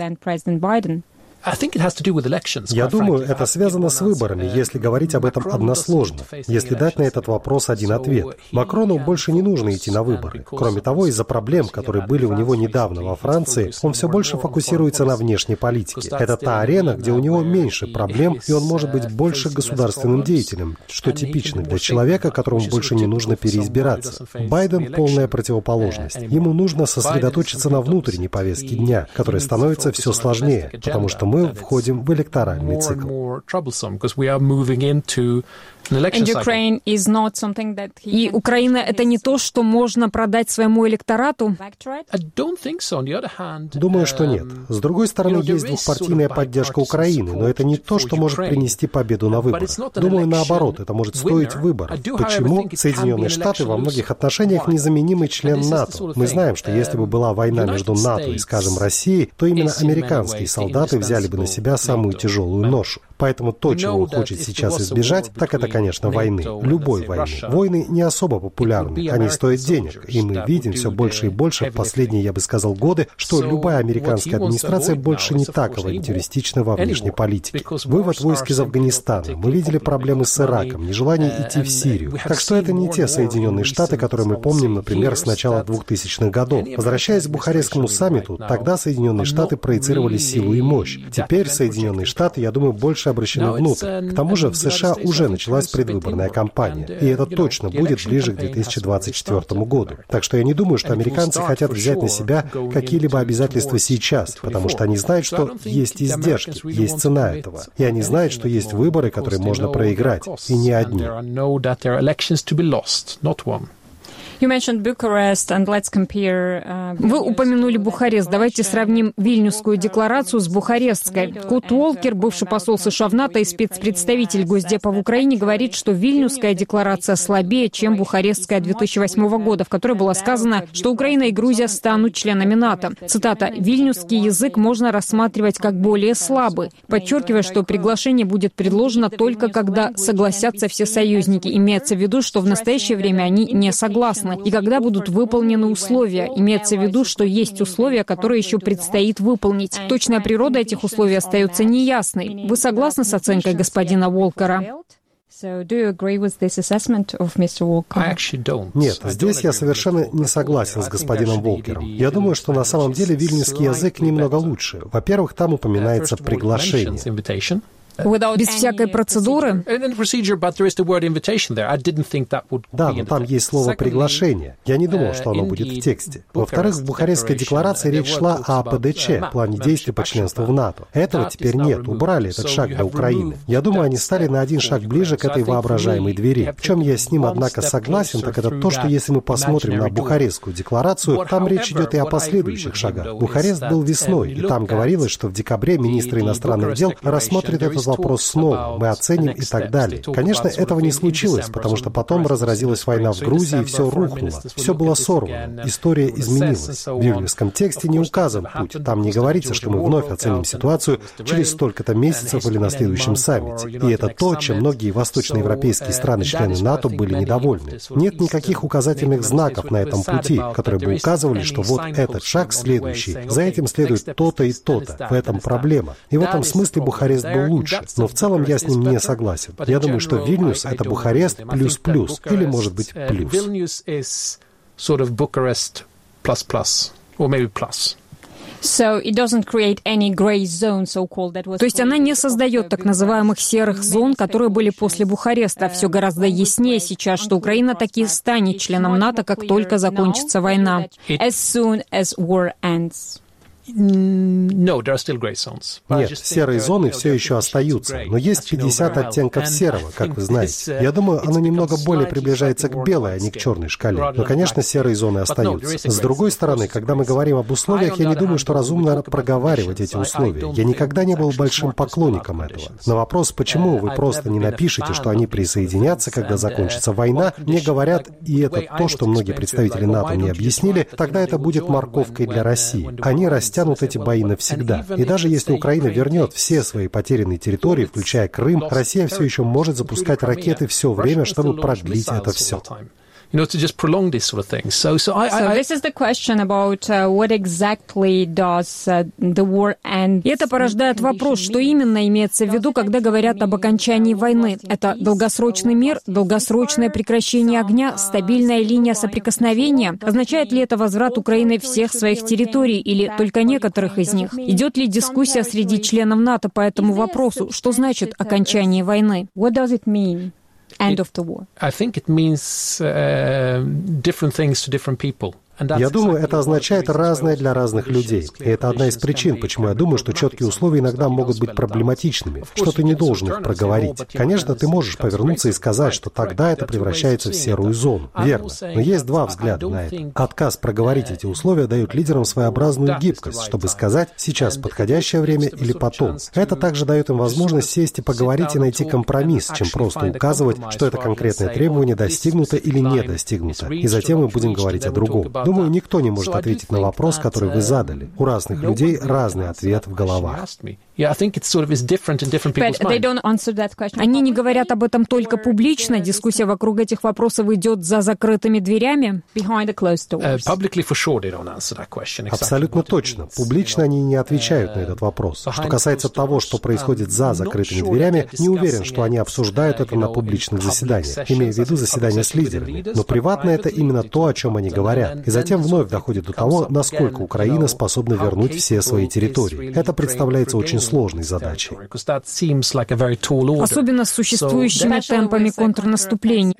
Я думаю, это связано с выборами, если говорить об этом односложно, если дать на этот вопрос один ответ. Макрону больше не нужно идти на выборы. Кроме того, из-за проблем, которые были у него недавно во Франции, он все больше фокусируется на внешней политике. Это та арена, где у него меньше проблем, и он может быть больше государственным деятелем, что типично для человека, которому больше не нужно переизбираться. Байден — полная противоположность. Ему нужно сосредоточиться на внутренней повестке дня, которая становится все сложнее, потому что мы входим в электоральный цикл. И Украина — это не то, что можно продать своему электорату? Думаю, что нет. С другой стороны, есть двухпартийная поддержка Украины, но это не то, что может принести победу на выборах. Думаю, наоборот, это может стоить выборов. Почему? Соединенные Штаты во многих отношениях незаменимый член НАТО. Мы знаем, что если бы была война между НАТО и, скажем, Россией, то именно американские солдаты взяли бы на себя самую тяжелую ношу. Поэтому то, чего он хочет сейчас избежать, так это, конечно, войны. Любой войны. Войны не особо популярны, они стоят денег. И мы видим все больше и больше в последние, я бы сказал, годы, что любая американская администрация больше не так авантюристична во внешней политике. Вывод войск из Афганистана. Мы видели проблемы с Ираком, нежелание идти в Сирию. Так что это не те Соединенные Штаты, которые мы помним, например, с начала двухтысячных годов. Возвращаясь к Бухарестскому саммиту, тогда Соединенные Штаты проецировали силу и мощь. Теперь Соединенные Штаты, я думаю, больше обращены внутрь. К тому же в США уже началась предвыборная кампания, и это точно будет ближе к две тысячи двадцать четвёртому году. Так что я не думаю, что американцы хотят взять на себя какие-либо обязательства сейчас, потому что они знают, что есть издержки, есть цена этого. И они знают, что есть выборы, которые можно проиграть, и не одни. Вы упомянули Бухарест. Давайте сравним Вильнюсскую декларацию с Бухарестской. Кут Уолкер, бывший посол США в НАТО и спецпредставитель Госдепа в Украине, говорит, что Вильнюсская декларация слабее, чем Бухарестская две тысячи восьмого года, в которой было сказано, что Украина и Грузия станут членами НАТО. Цитата: «Вильнюсский язык можно рассматривать как более слабый», подчеркивая, что приглашение будет предложено только когда согласятся все союзники. Имеется в виду, что в настоящее время они не согласны. И когда будут выполнены условия. Имеется в виду, что есть условия, которые еще предстоит выполнить. Точная природа этих условий остается неясной. Вы согласны с оценкой господина Уолкера? Нет, здесь я совершенно не согласен с господином Волкером. Я думаю, что на самом деле вильнюсский язык немного лучше. Во-первых, там упоминается приглашение. Без всякой процедуры? Да, но там есть слово «приглашение». Я не думал, что оно будет в тексте. Во-вторых, в Бухарестской декларации речь шла о ПДЧ, плане действий по членству в НАТО. Этого теперь нет, убрали этот шаг для Украины. Я думаю, они стали на один шаг ближе к этой воображаемой двери. В чем я с ним, однако, согласен, так это то, что если мы посмотрим на Бухарестскую декларацию, там речь идет и о последующих шагах. Бухарест был весной, и там говорилось, что в декабре министры иностранных дел рассмотрят этот встает вопрос снова, мы оценим и так далее. Конечно, этого не случилось, потому что потом разразилась война в Грузии, и все рухнуло. Все было сорвано. История изменилась. В Вильнюсском тексте не указан путь. Там не говорится, что мы вновь оценим ситуацию через столько-то месяцев или на следующем саммите. И это то, чем многие восточноевропейские страны-члены НАТО были недовольны. Нет никаких указательных знаков на этом пути, которые бы указывали, что вот этот шаг следующий, за этим следует то-то и то-то. В этом проблема. И в этом смысле Бухарест был лучше. Но в целом я с ним не согласен. Я думаю, что Вильнюс — это Бухарест плюс-плюс, или, может быть, плюс. So it doesn't create any gray zone, so-called, that was... То есть она не создает так называемых серых зон, которые были после Бухареста. Все гораздо яснее сейчас, что Украина таки станет членом НАТО, как только закончится война. As soon as war ends. Нет, серые зоны все еще остаются, но есть пятьдесят оттенков серого, как вы знаете. Я думаю, оно немного более приближается к белой, а не к черной шкале. Но, конечно, серые зоны остаются. С другой стороны, когда мы говорим об условиях, я не думаю, что разумно проговаривать эти условия. Я никогда не был большим поклонником этого. На вопрос, почему вы просто не напишете, что они присоединятся, когда закончится война, мне говорят, и это то, что многие представители НАТО мне объяснили, тогда это будет морковкой для России. Они растят тянут эти бои навсегда. И даже если Украина вернет все свои потерянные территории, включая Крым, Россия все еще может запускать ракеты все время, чтобы продлить это все. You know, to just prolong this sort of thing. So, so, I, so I, this is the question about uh, what exactly does uh, the war end. И это порождает вопрос, что именно имеется в виду, когда говорят об окончании войны. Это долгосрочный мир, долгосрочное прекращение огня, стабильная линия соприкосновения. Означает ли это возврат Украины всех своих территорий или только некоторых из них? Идет ли дискуссия среди членов НАТО по этому вопросу? Что значит окончание войны? What does it mean? End of the war. I think it means uh, different things to different people. Я думаю, это означает разное для разных людей. И это одна из причин, почему я думаю, что четкие условия иногда могут быть проблематичными, что ты не должен их проговорить. Конечно, ты можешь повернуться и сказать, что тогда это превращается в серую зону. Верно. Но есть два взгляда на это. Отказ проговорить эти условия дает лидерам своеобразную гибкость, чтобы сказать, сейчас подходящее время или потом. Это также дает им возможность сесть и поговорить и найти компромисс, чем просто указывать, что это конкретное требование достигнуто или не достигнуто. И затем мы будем говорить о другом. Думаю, никто не может ответить на вопрос, который вы задали. У разных людей разный ответ в головах. Они не говорят об этом только публично. Дискуссия вокруг этих вопросов идет за закрытыми дверями. Абсолютно точно. Публично они не отвечают на этот вопрос. Что касается того, что происходит за закрытыми дверями, не уверен, что они обсуждают это на публичных заседаниях, имея в виду заседания с лидерами. Но приватно это именно то, о чем они говорят. И затем вновь доходит до того, насколько Украина способна вернуть все свои территории. Это представляется очень сложной задачей. Особенно с существующими темпами контрнаступления.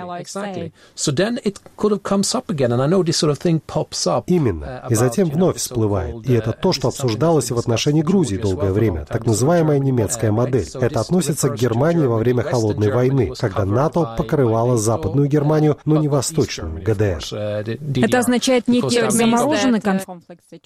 Именно. И затем вновь всплывает. И это то, что обсуждалось и в отношении Грузии долгое время. Так называемая немецкая модель. Это относится к Германии во время Холодной войны, когда НАТО покрывало Западную Германию, но не Восточную, ГДР. Это означает некий замороженный конфликт.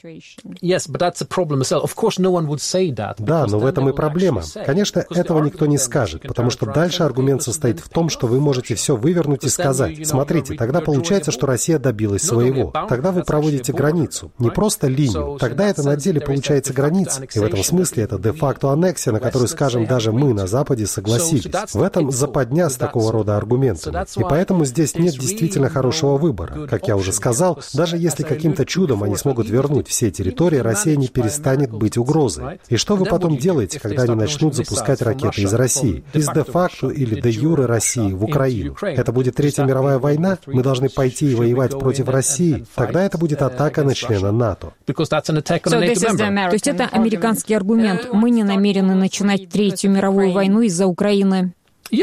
Да, но в этом и проблема. Конечно, этого никто не скажет, потому что дальше аргумент состоит в том, что вы можете все вывернуть и сказать: смотрите, тогда получается, что Россия добилась своего. Тогда вы проводите границу, не просто линию. Тогда это на деле получается граница. И в этом смысле это де-факто аннексия, на которую, скажем, даже мы на Западе согласились. В этом западня с такого рода аргументами. И поэтому здесь нет действительно хорошего выбора. Как я уже сказал, даже если каким-то чудом они смогут вернуть все территории, Россия не перестанет быть угрозой. И что вы потом делаете, когда они начнут запускать ракеты из России? Из де-факто или де-юре России в Украину? Это будет Третья мировая война? Мы должны пойти и воевать против России? Тогда это будет атака на члена НАТО. То есть это американский аргумент. Мы не намерены начинать Третью мировую войну из-за Украины.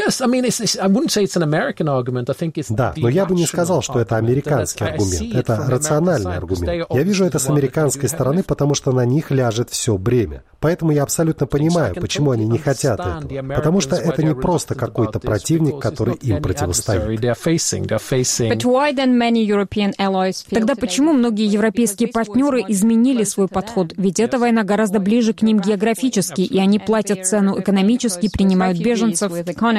Да, но я бы не сказал, что это американский аргумент. Это рациональный аргумент. Я вижу это с американской стороны, потому что на них ляжет все бремя. Поэтому я абсолютно понимаю, почему они не хотят этого. Потому что это не просто какой-то противник, который им противостоит. Тогда почему многие европейские партнеры изменили свой подход? Ведь эта война гораздо ближе к ним географически, и они платят цену экономически, принимают беженцев.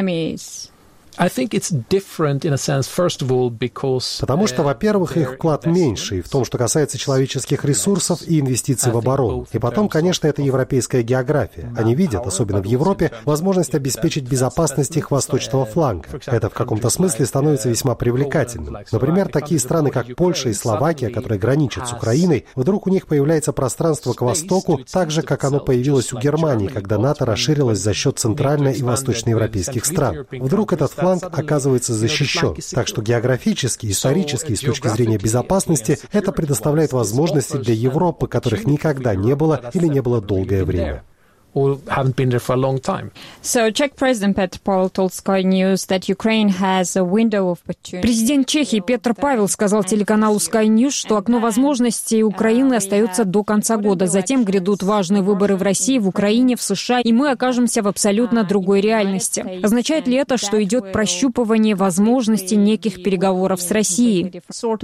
Потому что, во-первых, их вклад меньше и в том, что касается человеческих ресурсов и инвестиций в оборону. И потом, конечно, это европейская география. Они видят, особенно в Европе, возможность обеспечить безопасность их восточного фланга. Это в каком-то смысле становится весьма привлекательным. Например, такие страны, как Польша и Словакия, которые граничат с Украиной, вдруг у них появляется пространство к востоку, так же, как оно появилось у Германии, когда НАТО расширилось за счет центрально- и восточноевропейских стран. Вдруг этот фланг оказывается защищен. Так что географически, исторически и с точки зрения безопасности это предоставляет возможности для Европы, которых никогда не было или не было долгое время. or haven't been there for a long time. So Czech President Petr Pavel told Sky News that Ukraine has a window of opportunity. Президент Чехии Петр Павел сказал телеканалу Sky News, что окно возможностей Украины остается до конца года. Затем грядут важные выборы в России, в Украине, в США, и мы окажемся в абсолютно другой реальности. Означает ли это, что идет прощупывание возможностей неких переговоров с Россией?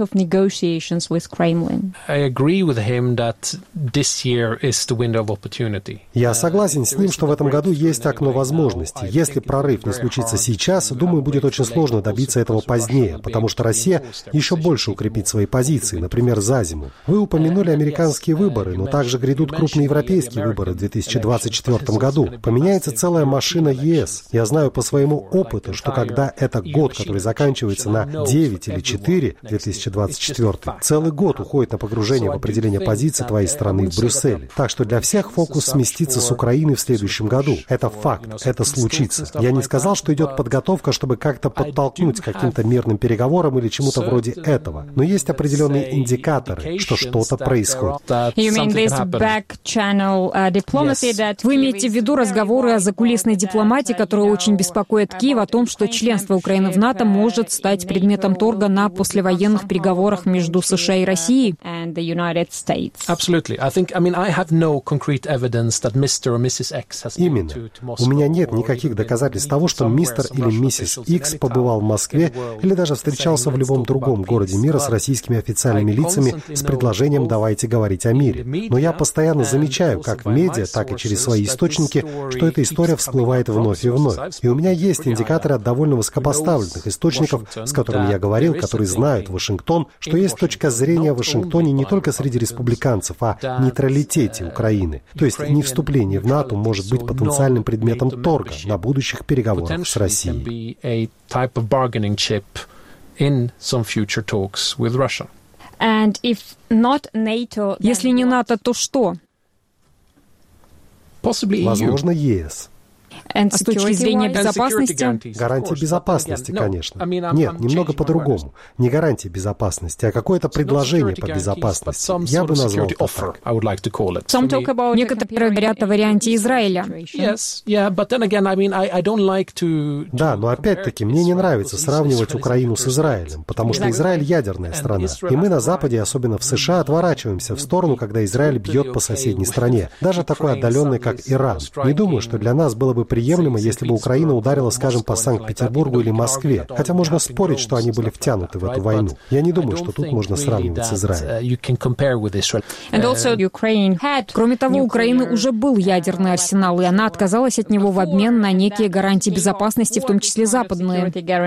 I agree with him that this year is the window of opportunity. Я согласен с ним, что в этом году есть окно возможностей. Если прорыв не случится сейчас, думаю, будет очень сложно добиться этого позднее, потому что Россия еще больше укрепит свои позиции, например, за зиму. Вы упомянули американские выборы, но также грядут крупные европейские выборы в две тысячи двадцать четвёртом году. Поменяется целая машина ЕС. Я знаю по своему опыту, что когда это год, который заканчивается на девять или четыре, две тысячи двадцать четвёртый, целый год уходит на погружение в определение позиций твоей страны в Брюсселе. Так что для всех фокус сместится с Украины в следующем году. Это факт, это случится. Я не сказал, что идет подготовка, чтобы как-то подтолкнуть к каким-то мирным переговорам или чему-то вроде этого. Но есть определенные индикаторы, что что-то происходит. You mean this back-channel uh, diplomacy that... Вы имеете в виду разговоры о закулисной дипломатии, которые очень беспокоят Киев о том, что членство Украины в НАТО может стать предметом торга на послевоенных переговорах между США и Россией? Именно. У меня нет никаких доказательств того, что мистер или миссис Икс побывал в Москве или даже встречался в любом другом городе мира с российскими официальными лицами с предложением «давайте говорить о мире». Но я постоянно замечаю, как в медиа, так и через свои источники, что эта история всплывает вновь и вновь. И у меня есть индикаторы от довольно высокопоставленных источников, с которыми я говорил, которые знают Вашингтон, что есть точка зрения в Вашингтоне не только среди республиканцев, о нейтралитете Украины. То есть не вступление в НАТО может быть потенциальным предметом торга на будущих переговорах с Россией. Если не НАТО, то что? Возможно, ЕС. А с точки зрения безопасности? Гарантия безопасности, конечно. Нет, немного по-другому. Не гарантия безопасности, а какое-то предложение по безопасности. Я бы назвал это так. Некоторые говорят о варианте Израиля. Да, но опять-таки мне не нравится сравнивать Украину с Израилем, потому что Израиль ядерная страна. И мы на Западе, особенно в США, отворачиваемся в сторону, когда Израиль бьет по соседней стране. Даже такой отдаленной, как Иран. Не думаю, что для нас было бы приемлемо, если бы Украина ударила, скажем, по Санкт-Петербургу или Москве. Хотя можно спорить, что они были втянуты в эту войну. Я не думаю, что тут можно сравнивать с Израилем. Кроме того, у Украины уже был ядерный арсенал, и она отказалась от него в обмен на некие гарантии безопасности, в том числе западные.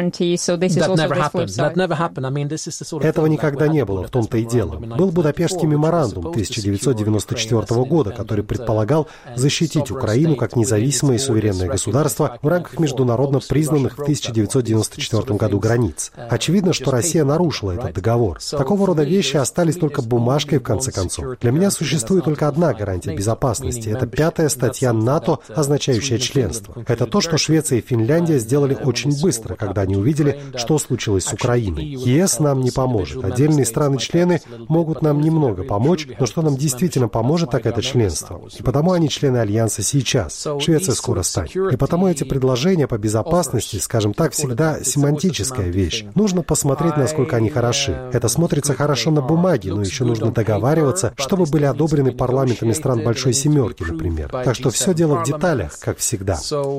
Этого никогда не было, в том-то и дело. Был Будапештский меморандум тысяча девятьсот девяносто четвёртого года, который предполагал защитить Украину как независимое и суверенное государство в рамках международно признанных в тысяча девятьсот девяносто четвёртом году границ. Очевидно, что Россия нарушила этот договор. Такого рода вещи остались только бумажкой в конце концов. Для меня существует только одна гарантия безопасности. Это пятая статья НАТО, означающая членство. Это то, что Швеция и Финляндия сделали очень быстро, когда они увидели, что случилось с Украиной. ЕС нам не поможет. Отдельные страны-члены могут нам немного помочь, но что нам действительно поможет, так это членство. И потому они члены Альянса сейчас. Швеция скоро станет. И потому эти предложения по безопасности, скажем так, всегда семантическая вещь. Нужно посмотреть, насколько они хороши. Это смотрится хорошо на бумаге, но еще нужно договариваться, чтобы были одобрены парламентами стран Большой Семерки, например. Так что все дело в деталях, как всегда.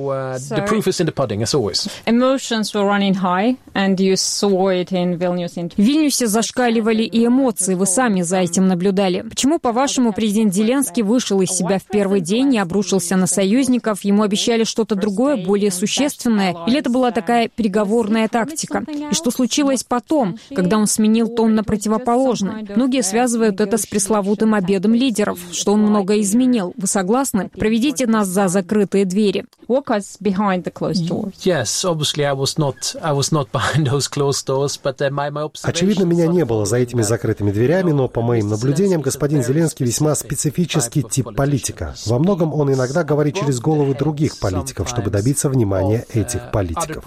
В Вильнюсе зашкаливали и эмоции, вы сами за этим наблюдали. Почему, по-вашему, президент Зеленский вышел из себя в первый день и обрушился на союзников? Ему обещали что-то другое, более существенное? Или это была такая переговорная тактика? И что случилось потом, когда он сменил тон на противоположный? Многие связывают это с пресловутым обедом лидеров, что он многое изменил. Вы согласны? Проведите нас за закрытые двери. Walk us behind the closed doors. Yes, obviously I was not, I was not behind those closed doors, but my, my Очевидно, меня не было за этими закрытыми дверями, но, по моим наблюдениям, господин Зеленский весьма специфический тип политика. Во многом он иногда говорит через головы других политиков, чтобы добиться внимания этих политиков.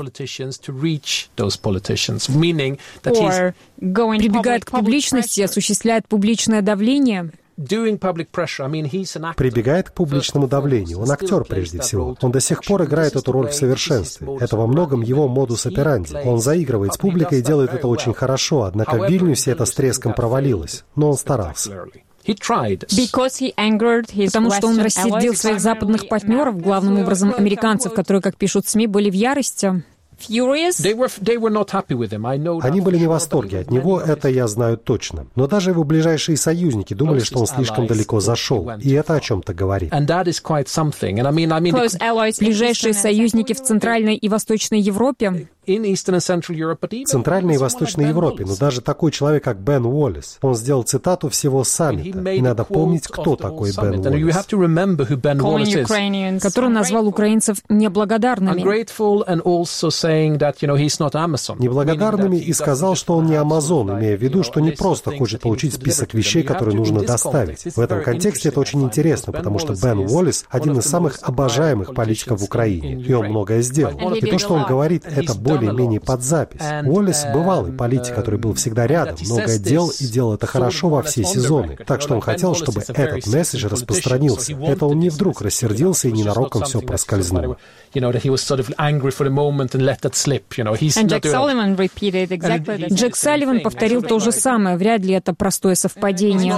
Прибегает к публичности, осуществляет публичное давление. Прибегает к публичному давлению. Он актер прежде всего. Он до сих пор играет эту роль в совершенстве. Это во многом его модус операнди. Он заигрывает с публикой и делает это очень хорошо, однако в Вильнюсе это с треском провалилось. Но он старался. Потому что он рассердил своих западных партнеров, главным образом американцев, которые, как пишут СМИ, были в ярости. Они были не в восторге от него, это я знаю точно. Но даже его ближайшие союзники думали, что он слишком далеко зашел. И это о чем-то говорит. Ближайшие союзники в Центральной и Восточной Европе? В Центральной и Восточной Европе, но даже такой человек, как Бен Уоллес, он сделал цитату всего саммита. И надо помнить, кто такой Бен Уоллес. Который назвал украинцев неблагодарными. Неблагодарными и сказал, что он не Амазон, имея в виду, что не просто хочет получить список вещей, которые нужно доставить. В этом контексте это очень интересно, потому что Бен Уоллес один из самых обожаемых политиков в Украине, и он многое сделал. И то, что он говорит, это более-менее под запись. Уоллес — бывалый политик, который был всегда рядом, многое делал и делал это хорошо во все сезоны. Так что он хотел, чтобы этот месседж распространился. Это он не вдруг рассердился и ненароком все проскользнуло. Джек Салливан повторил то же самое. Вряд ли это простое совпадение.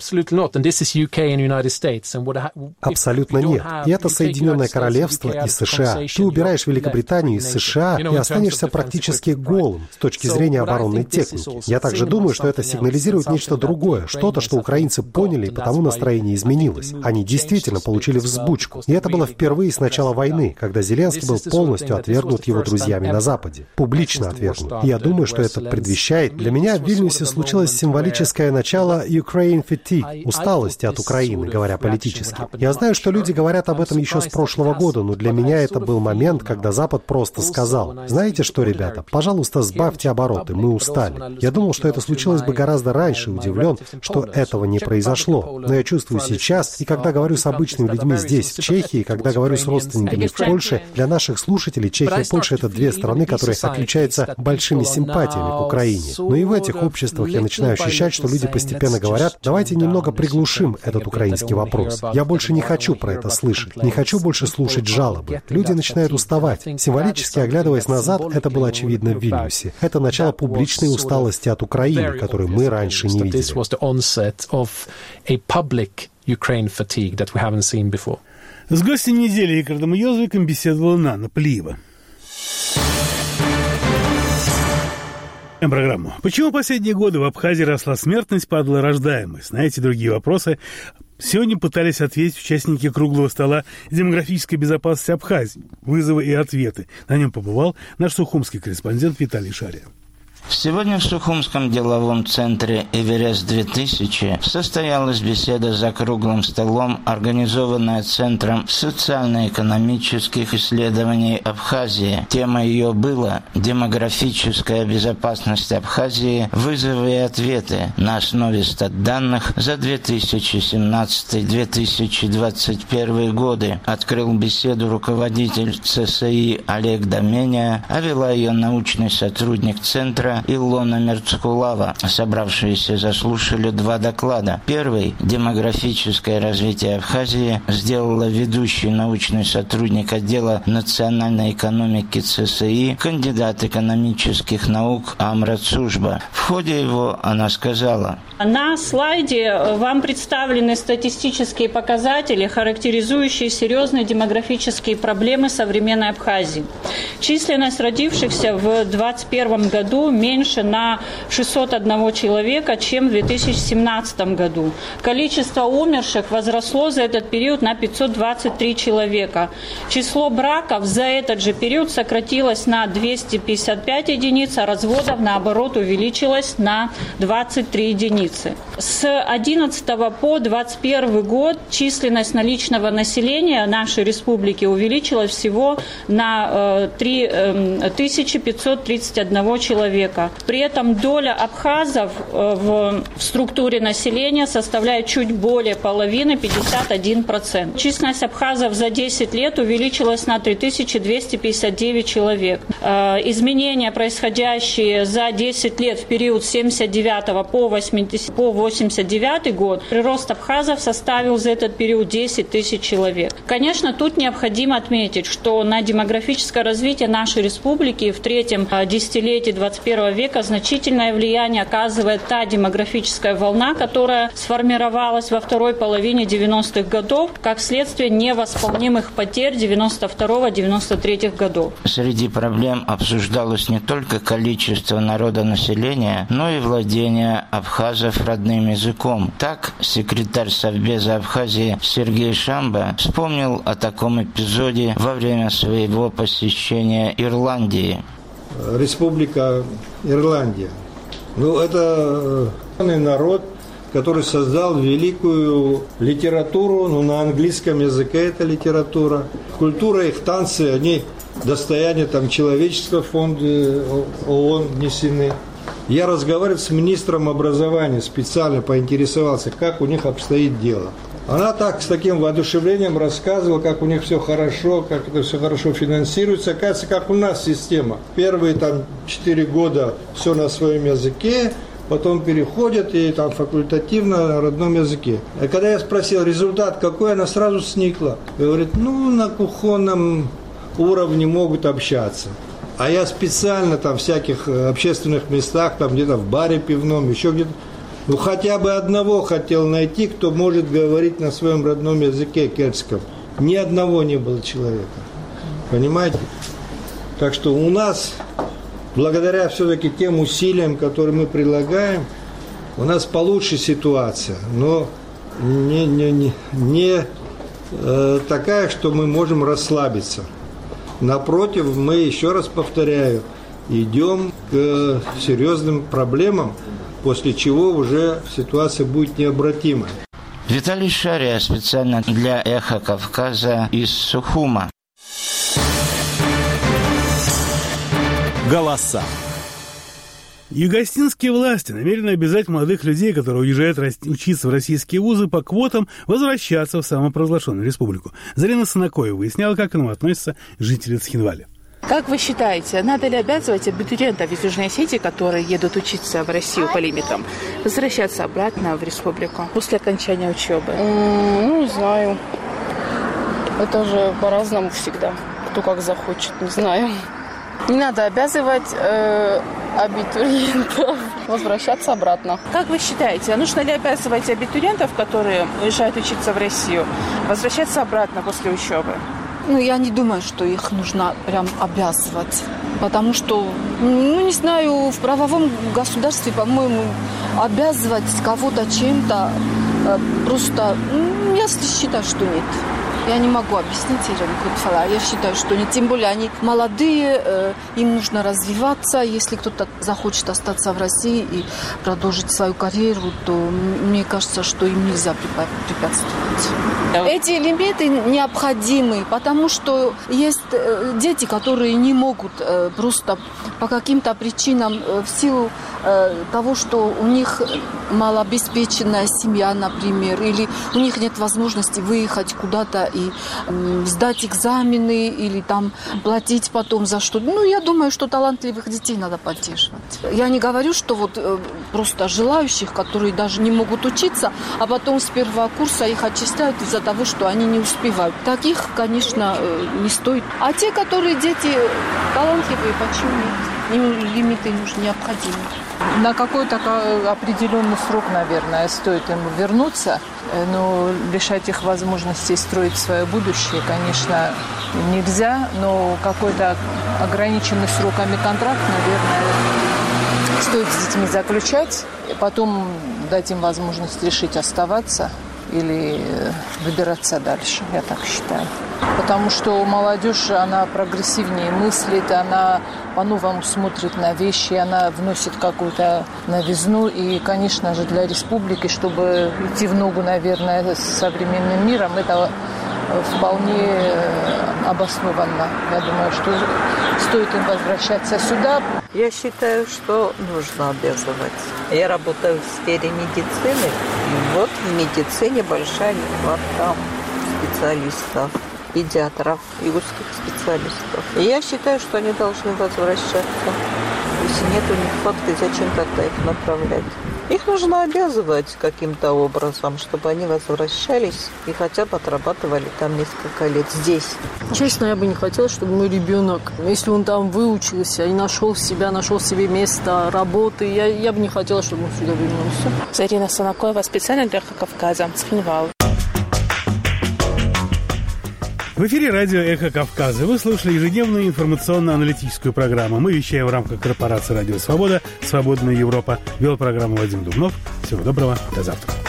Абсолютно нет. И это Соединенное Королевство и США. Ты убираешь Великобританию из США и останешься практически голым с точки зрения оборонной техники. Я также думаю, что это сигнализирует нечто другое, что-то, что украинцы поняли, и потому настроение изменилось. Они действительно получили взбучку. И это было впервые с начала войны, когда Зеленский был полностью отвергнут его друзьями на Западе. Публично отвергнут. И я думаю, что это предвещает. Для меня в Вильнюсе случилось символическое начало Ukraine fatigue, усталости от Украины, говоря политически. Я знаю, что люди говорят об этом еще с прошлого года, но для меня это был момент, когда Запад просто сказал: знаете что, ребята, пожалуйста, сбавьте обороты, мы устали. Я думал, что это случилось бы гораздо раньше, удивлен, что этого не произошло. Но я чувствую сейчас, и когда говорю с обычными людьми здесь, в Чехии, и когда говорю с родственниками в Польше, для наших слушателей Чехия и Польша — это две страны, которые отличаются большими симпатиями к Украине. Но и в этих обществах я начинаю ощущать, что люди постепенно говорят: давайте немного приглушим этот украинский вопрос. Я больше не хочу про это слышать, не хочу больше слушать жалобы. Люди начинают уставать. Символически оглядываясь назад, это было очевидно в Вильнюсе. Это начало публичной усталости от Украины, которую мы раньше не видели. С гостем недели Рикардом Йозвиком беседовала Нана Плиева. Программу. Почему в последние годы в Абхазии росла смертность, падала рождаемость? На эти и другие вопросы сегодня пытались ответить участники круглого стола демографической безопасности Абхазии. Вызовы и ответы. На нем побывал наш сухумский корреспондент Виталий Шария. Сегодня в Сухумском деловом центре «Эверест-две тысячи» состоялась беседа за круглым столом, организованная Центром социально-экономических исследований Абхазии. Тема ее была «Демографическая безопасность Абхазии. Вызовы и ответы» на основе статданных за две тысячи семнадцатый — две тысячи двадцать первый годы. Открыл беседу руководитель ЦСИ Олег Доменя, а вела ее научный сотрудник Центра Абхазия Илона Мерцкулава. Собравшиеся заслушали два доклада. Первый «Демографическое развитие Абхазии» сделала ведущий научный сотрудник отдела национальной экономики ЦСИ, кандидат экономических наук Амра Цужба. В ходе его она сказала: на слайде вам представлены статистические показатели, характеризующие серьезные демографические проблемы современной Абхазии. Численность родившихся в двадцать первом году меньше на шестьсот один человека, чем в две тысячи семнадцатом году. Количество умерших возросло за этот период на пятьсот двадцать три человека. Число браков за этот же период сократилось на двести пятьдесят пять единиц, а разводов, наоборот, увеличилось на двадцать три единицы. С одиннадцатого по двадцать первый год численность наличного населения нашей республики увеличилась всего на три тысячи пятьсот тридцать один человека. При этом доля абхазов в структуре населения составляет чуть более половины, пятьдесят один процент. Численность абхазов за десять лет увеличилась на три тысячи двести пятьдесят девять человек. Изменения, происходящие за десять лет в период с семьдесят девятого по восемьдесят девятый год, прирост абхазов составил за этот период десять тысяч человек. Конечно, тут необходимо отметить, что на демографическое развитие нашей республики в третьем десятилетии двадцать первого века значительное влияние оказывает та демографическая волна, которая сформировалась во второй половине девяностых годов как следствие невосполнимых потерь девяносто второго — девяносто третьего годов. Среди проблем обсуждалось не только количество народонаселения, но и владение абхазов родным языком. Так, секретарь Совбеза Абхазии Сергей Шамба вспомнил о таком эпизоде во время своего посещения Ирландии. Республика Ирландия. Ну, это народ, который создал великую литературу, ну, на английском языке это литература. Культура, их танцы, они достояние там человеческого фонда ООН внесены. Я разговаривал с министром образования, специально поинтересовался, как у них обстоит дело. Она так, с таким воодушевлением рассказывала, как у них все хорошо, как это все хорошо финансируется. Оказывается, как у нас система. Первые там четыре года все на своем языке, потом переходят и там факультативно на родном языке. А когда я спросил результат какой, она сразу сникла. Говорит, ну на кухонном уровне могут общаться. А я специально там в всяких общественных местах, там где-то в баре пивном, еще где-то, ну хотя бы одного хотел найти, кто может говорить на своем родном языке кельтском. Ни одного не было человека. Понимаете? Так что у нас, благодаря все-таки тем усилиям, которые мы прилагаем, у нас получше ситуация, но не, не, не, не э, такая, что мы можем расслабиться. Напротив, мы, еще раз повторяю, идем к серьезным проблемам, после чего уже ситуация будет необратимой. Виталий Шария специально для «Эхо Кавказа» из Сухума. Голоса. Югостинские власти намерены обязать молодых людей, которые уезжают учиться в российские вузы по квотам, возвращаться в самопровозглашенную республику. Зарина Санакоева выясняла, как к этому относятся жители Цхинваля. Как вы считаете, надо ли обязывать абитуриентов из Южной Осетии, которые едут учиться в Россию по лимитам, возвращаться обратно в республику после окончания учебы? Mm, ну, не знаю. Это же по-разному всегда. Кто как захочет, не знаю. Не надо обязывать э, абитуриентов возвращаться обратно. Как вы считаете, нужно ли обязывать абитуриентов, которые уезжают учиться в Россию, возвращаться обратно после учебы? Ну, я не думаю, что их нужно прям обязывать. Потому что, ну, не знаю, в правовом государстве, по-моему, обязывать кого-то чем-то э, просто, ну, я считаю, что нет. Я не могу объяснить, я считаю, что нет. Тем более они молодые, э, им нужно развиваться. Если кто-то захочет остаться в России и продолжить свою карьеру, то мне кажется, что им нельзя препятствовать. Эти лимиты необходимы, потому что есть э, дети, которые не могут э, просто по каким-то причинам, э, в силу э, того, что у них малообеспеченная семья, например, или у них нет возможности выехать куда-то и э, сдать экзамены или там платить потом за что. Ну, я думаю, что талантливых детей надо поддерживать. Я не говорю, что вот э, просто желающих, которые даже не могут учиться, а потом с первого курса их отчисляют из-за того, что они не успевают. Таких, конечно, э, не стоит. А те, которые дети талантливые, почему нет? Им лимиты нужны, необходимы. На какой-то определенный срок, наверное, стоит им вернуться, но лишать их возможности строить свое будущее, конечно, нельзя, но какой-то ограниченный сроками контракт, наверное, стоит с детьми заключать, потом дать им возможность решить оставаться или выбираться дальше, я так считаю. Потому что молодежь, она прогрессивнее мыслит, она по-новому смотрит на вещи, она вносит какую-то новизну. И, конечно же, для республики, чтобы идти в ногу, наверное, с современным миром, это вполне обоснованно. Я думаю, что стоит им возвращаться сюда. Я считаю, что нужно обязывать. Я работаю в сфере медицины, и вот в медицине большая нехватка специалистов, педиатров и узких специалистов. И я считаю, что они должны возвращаться. Если нет нехватки, зачем тогда их направлять? Их нужно обязывать каким-то образом, чтобы они возвращались и хотя бы отрабатывали там несколько лет здесь. Честно, я бы не хотела, чтобы мой ребенок, если он там выучился и нашел себя, нашел себе место работы, я, я бы не хотела, чтобы он сюда вернулся. Зарина Санакоева, специально для Кавказа, Цхинвал. В эфире радио «Эхо Кавказа». Вы слушали ежедневную информационно-аналитическую программу. Мы вещаем в рамках корпорации «Радио Свобода», «Свободная Европа». Вел программу Вадим Дубнов. Всего доброго. До завтра.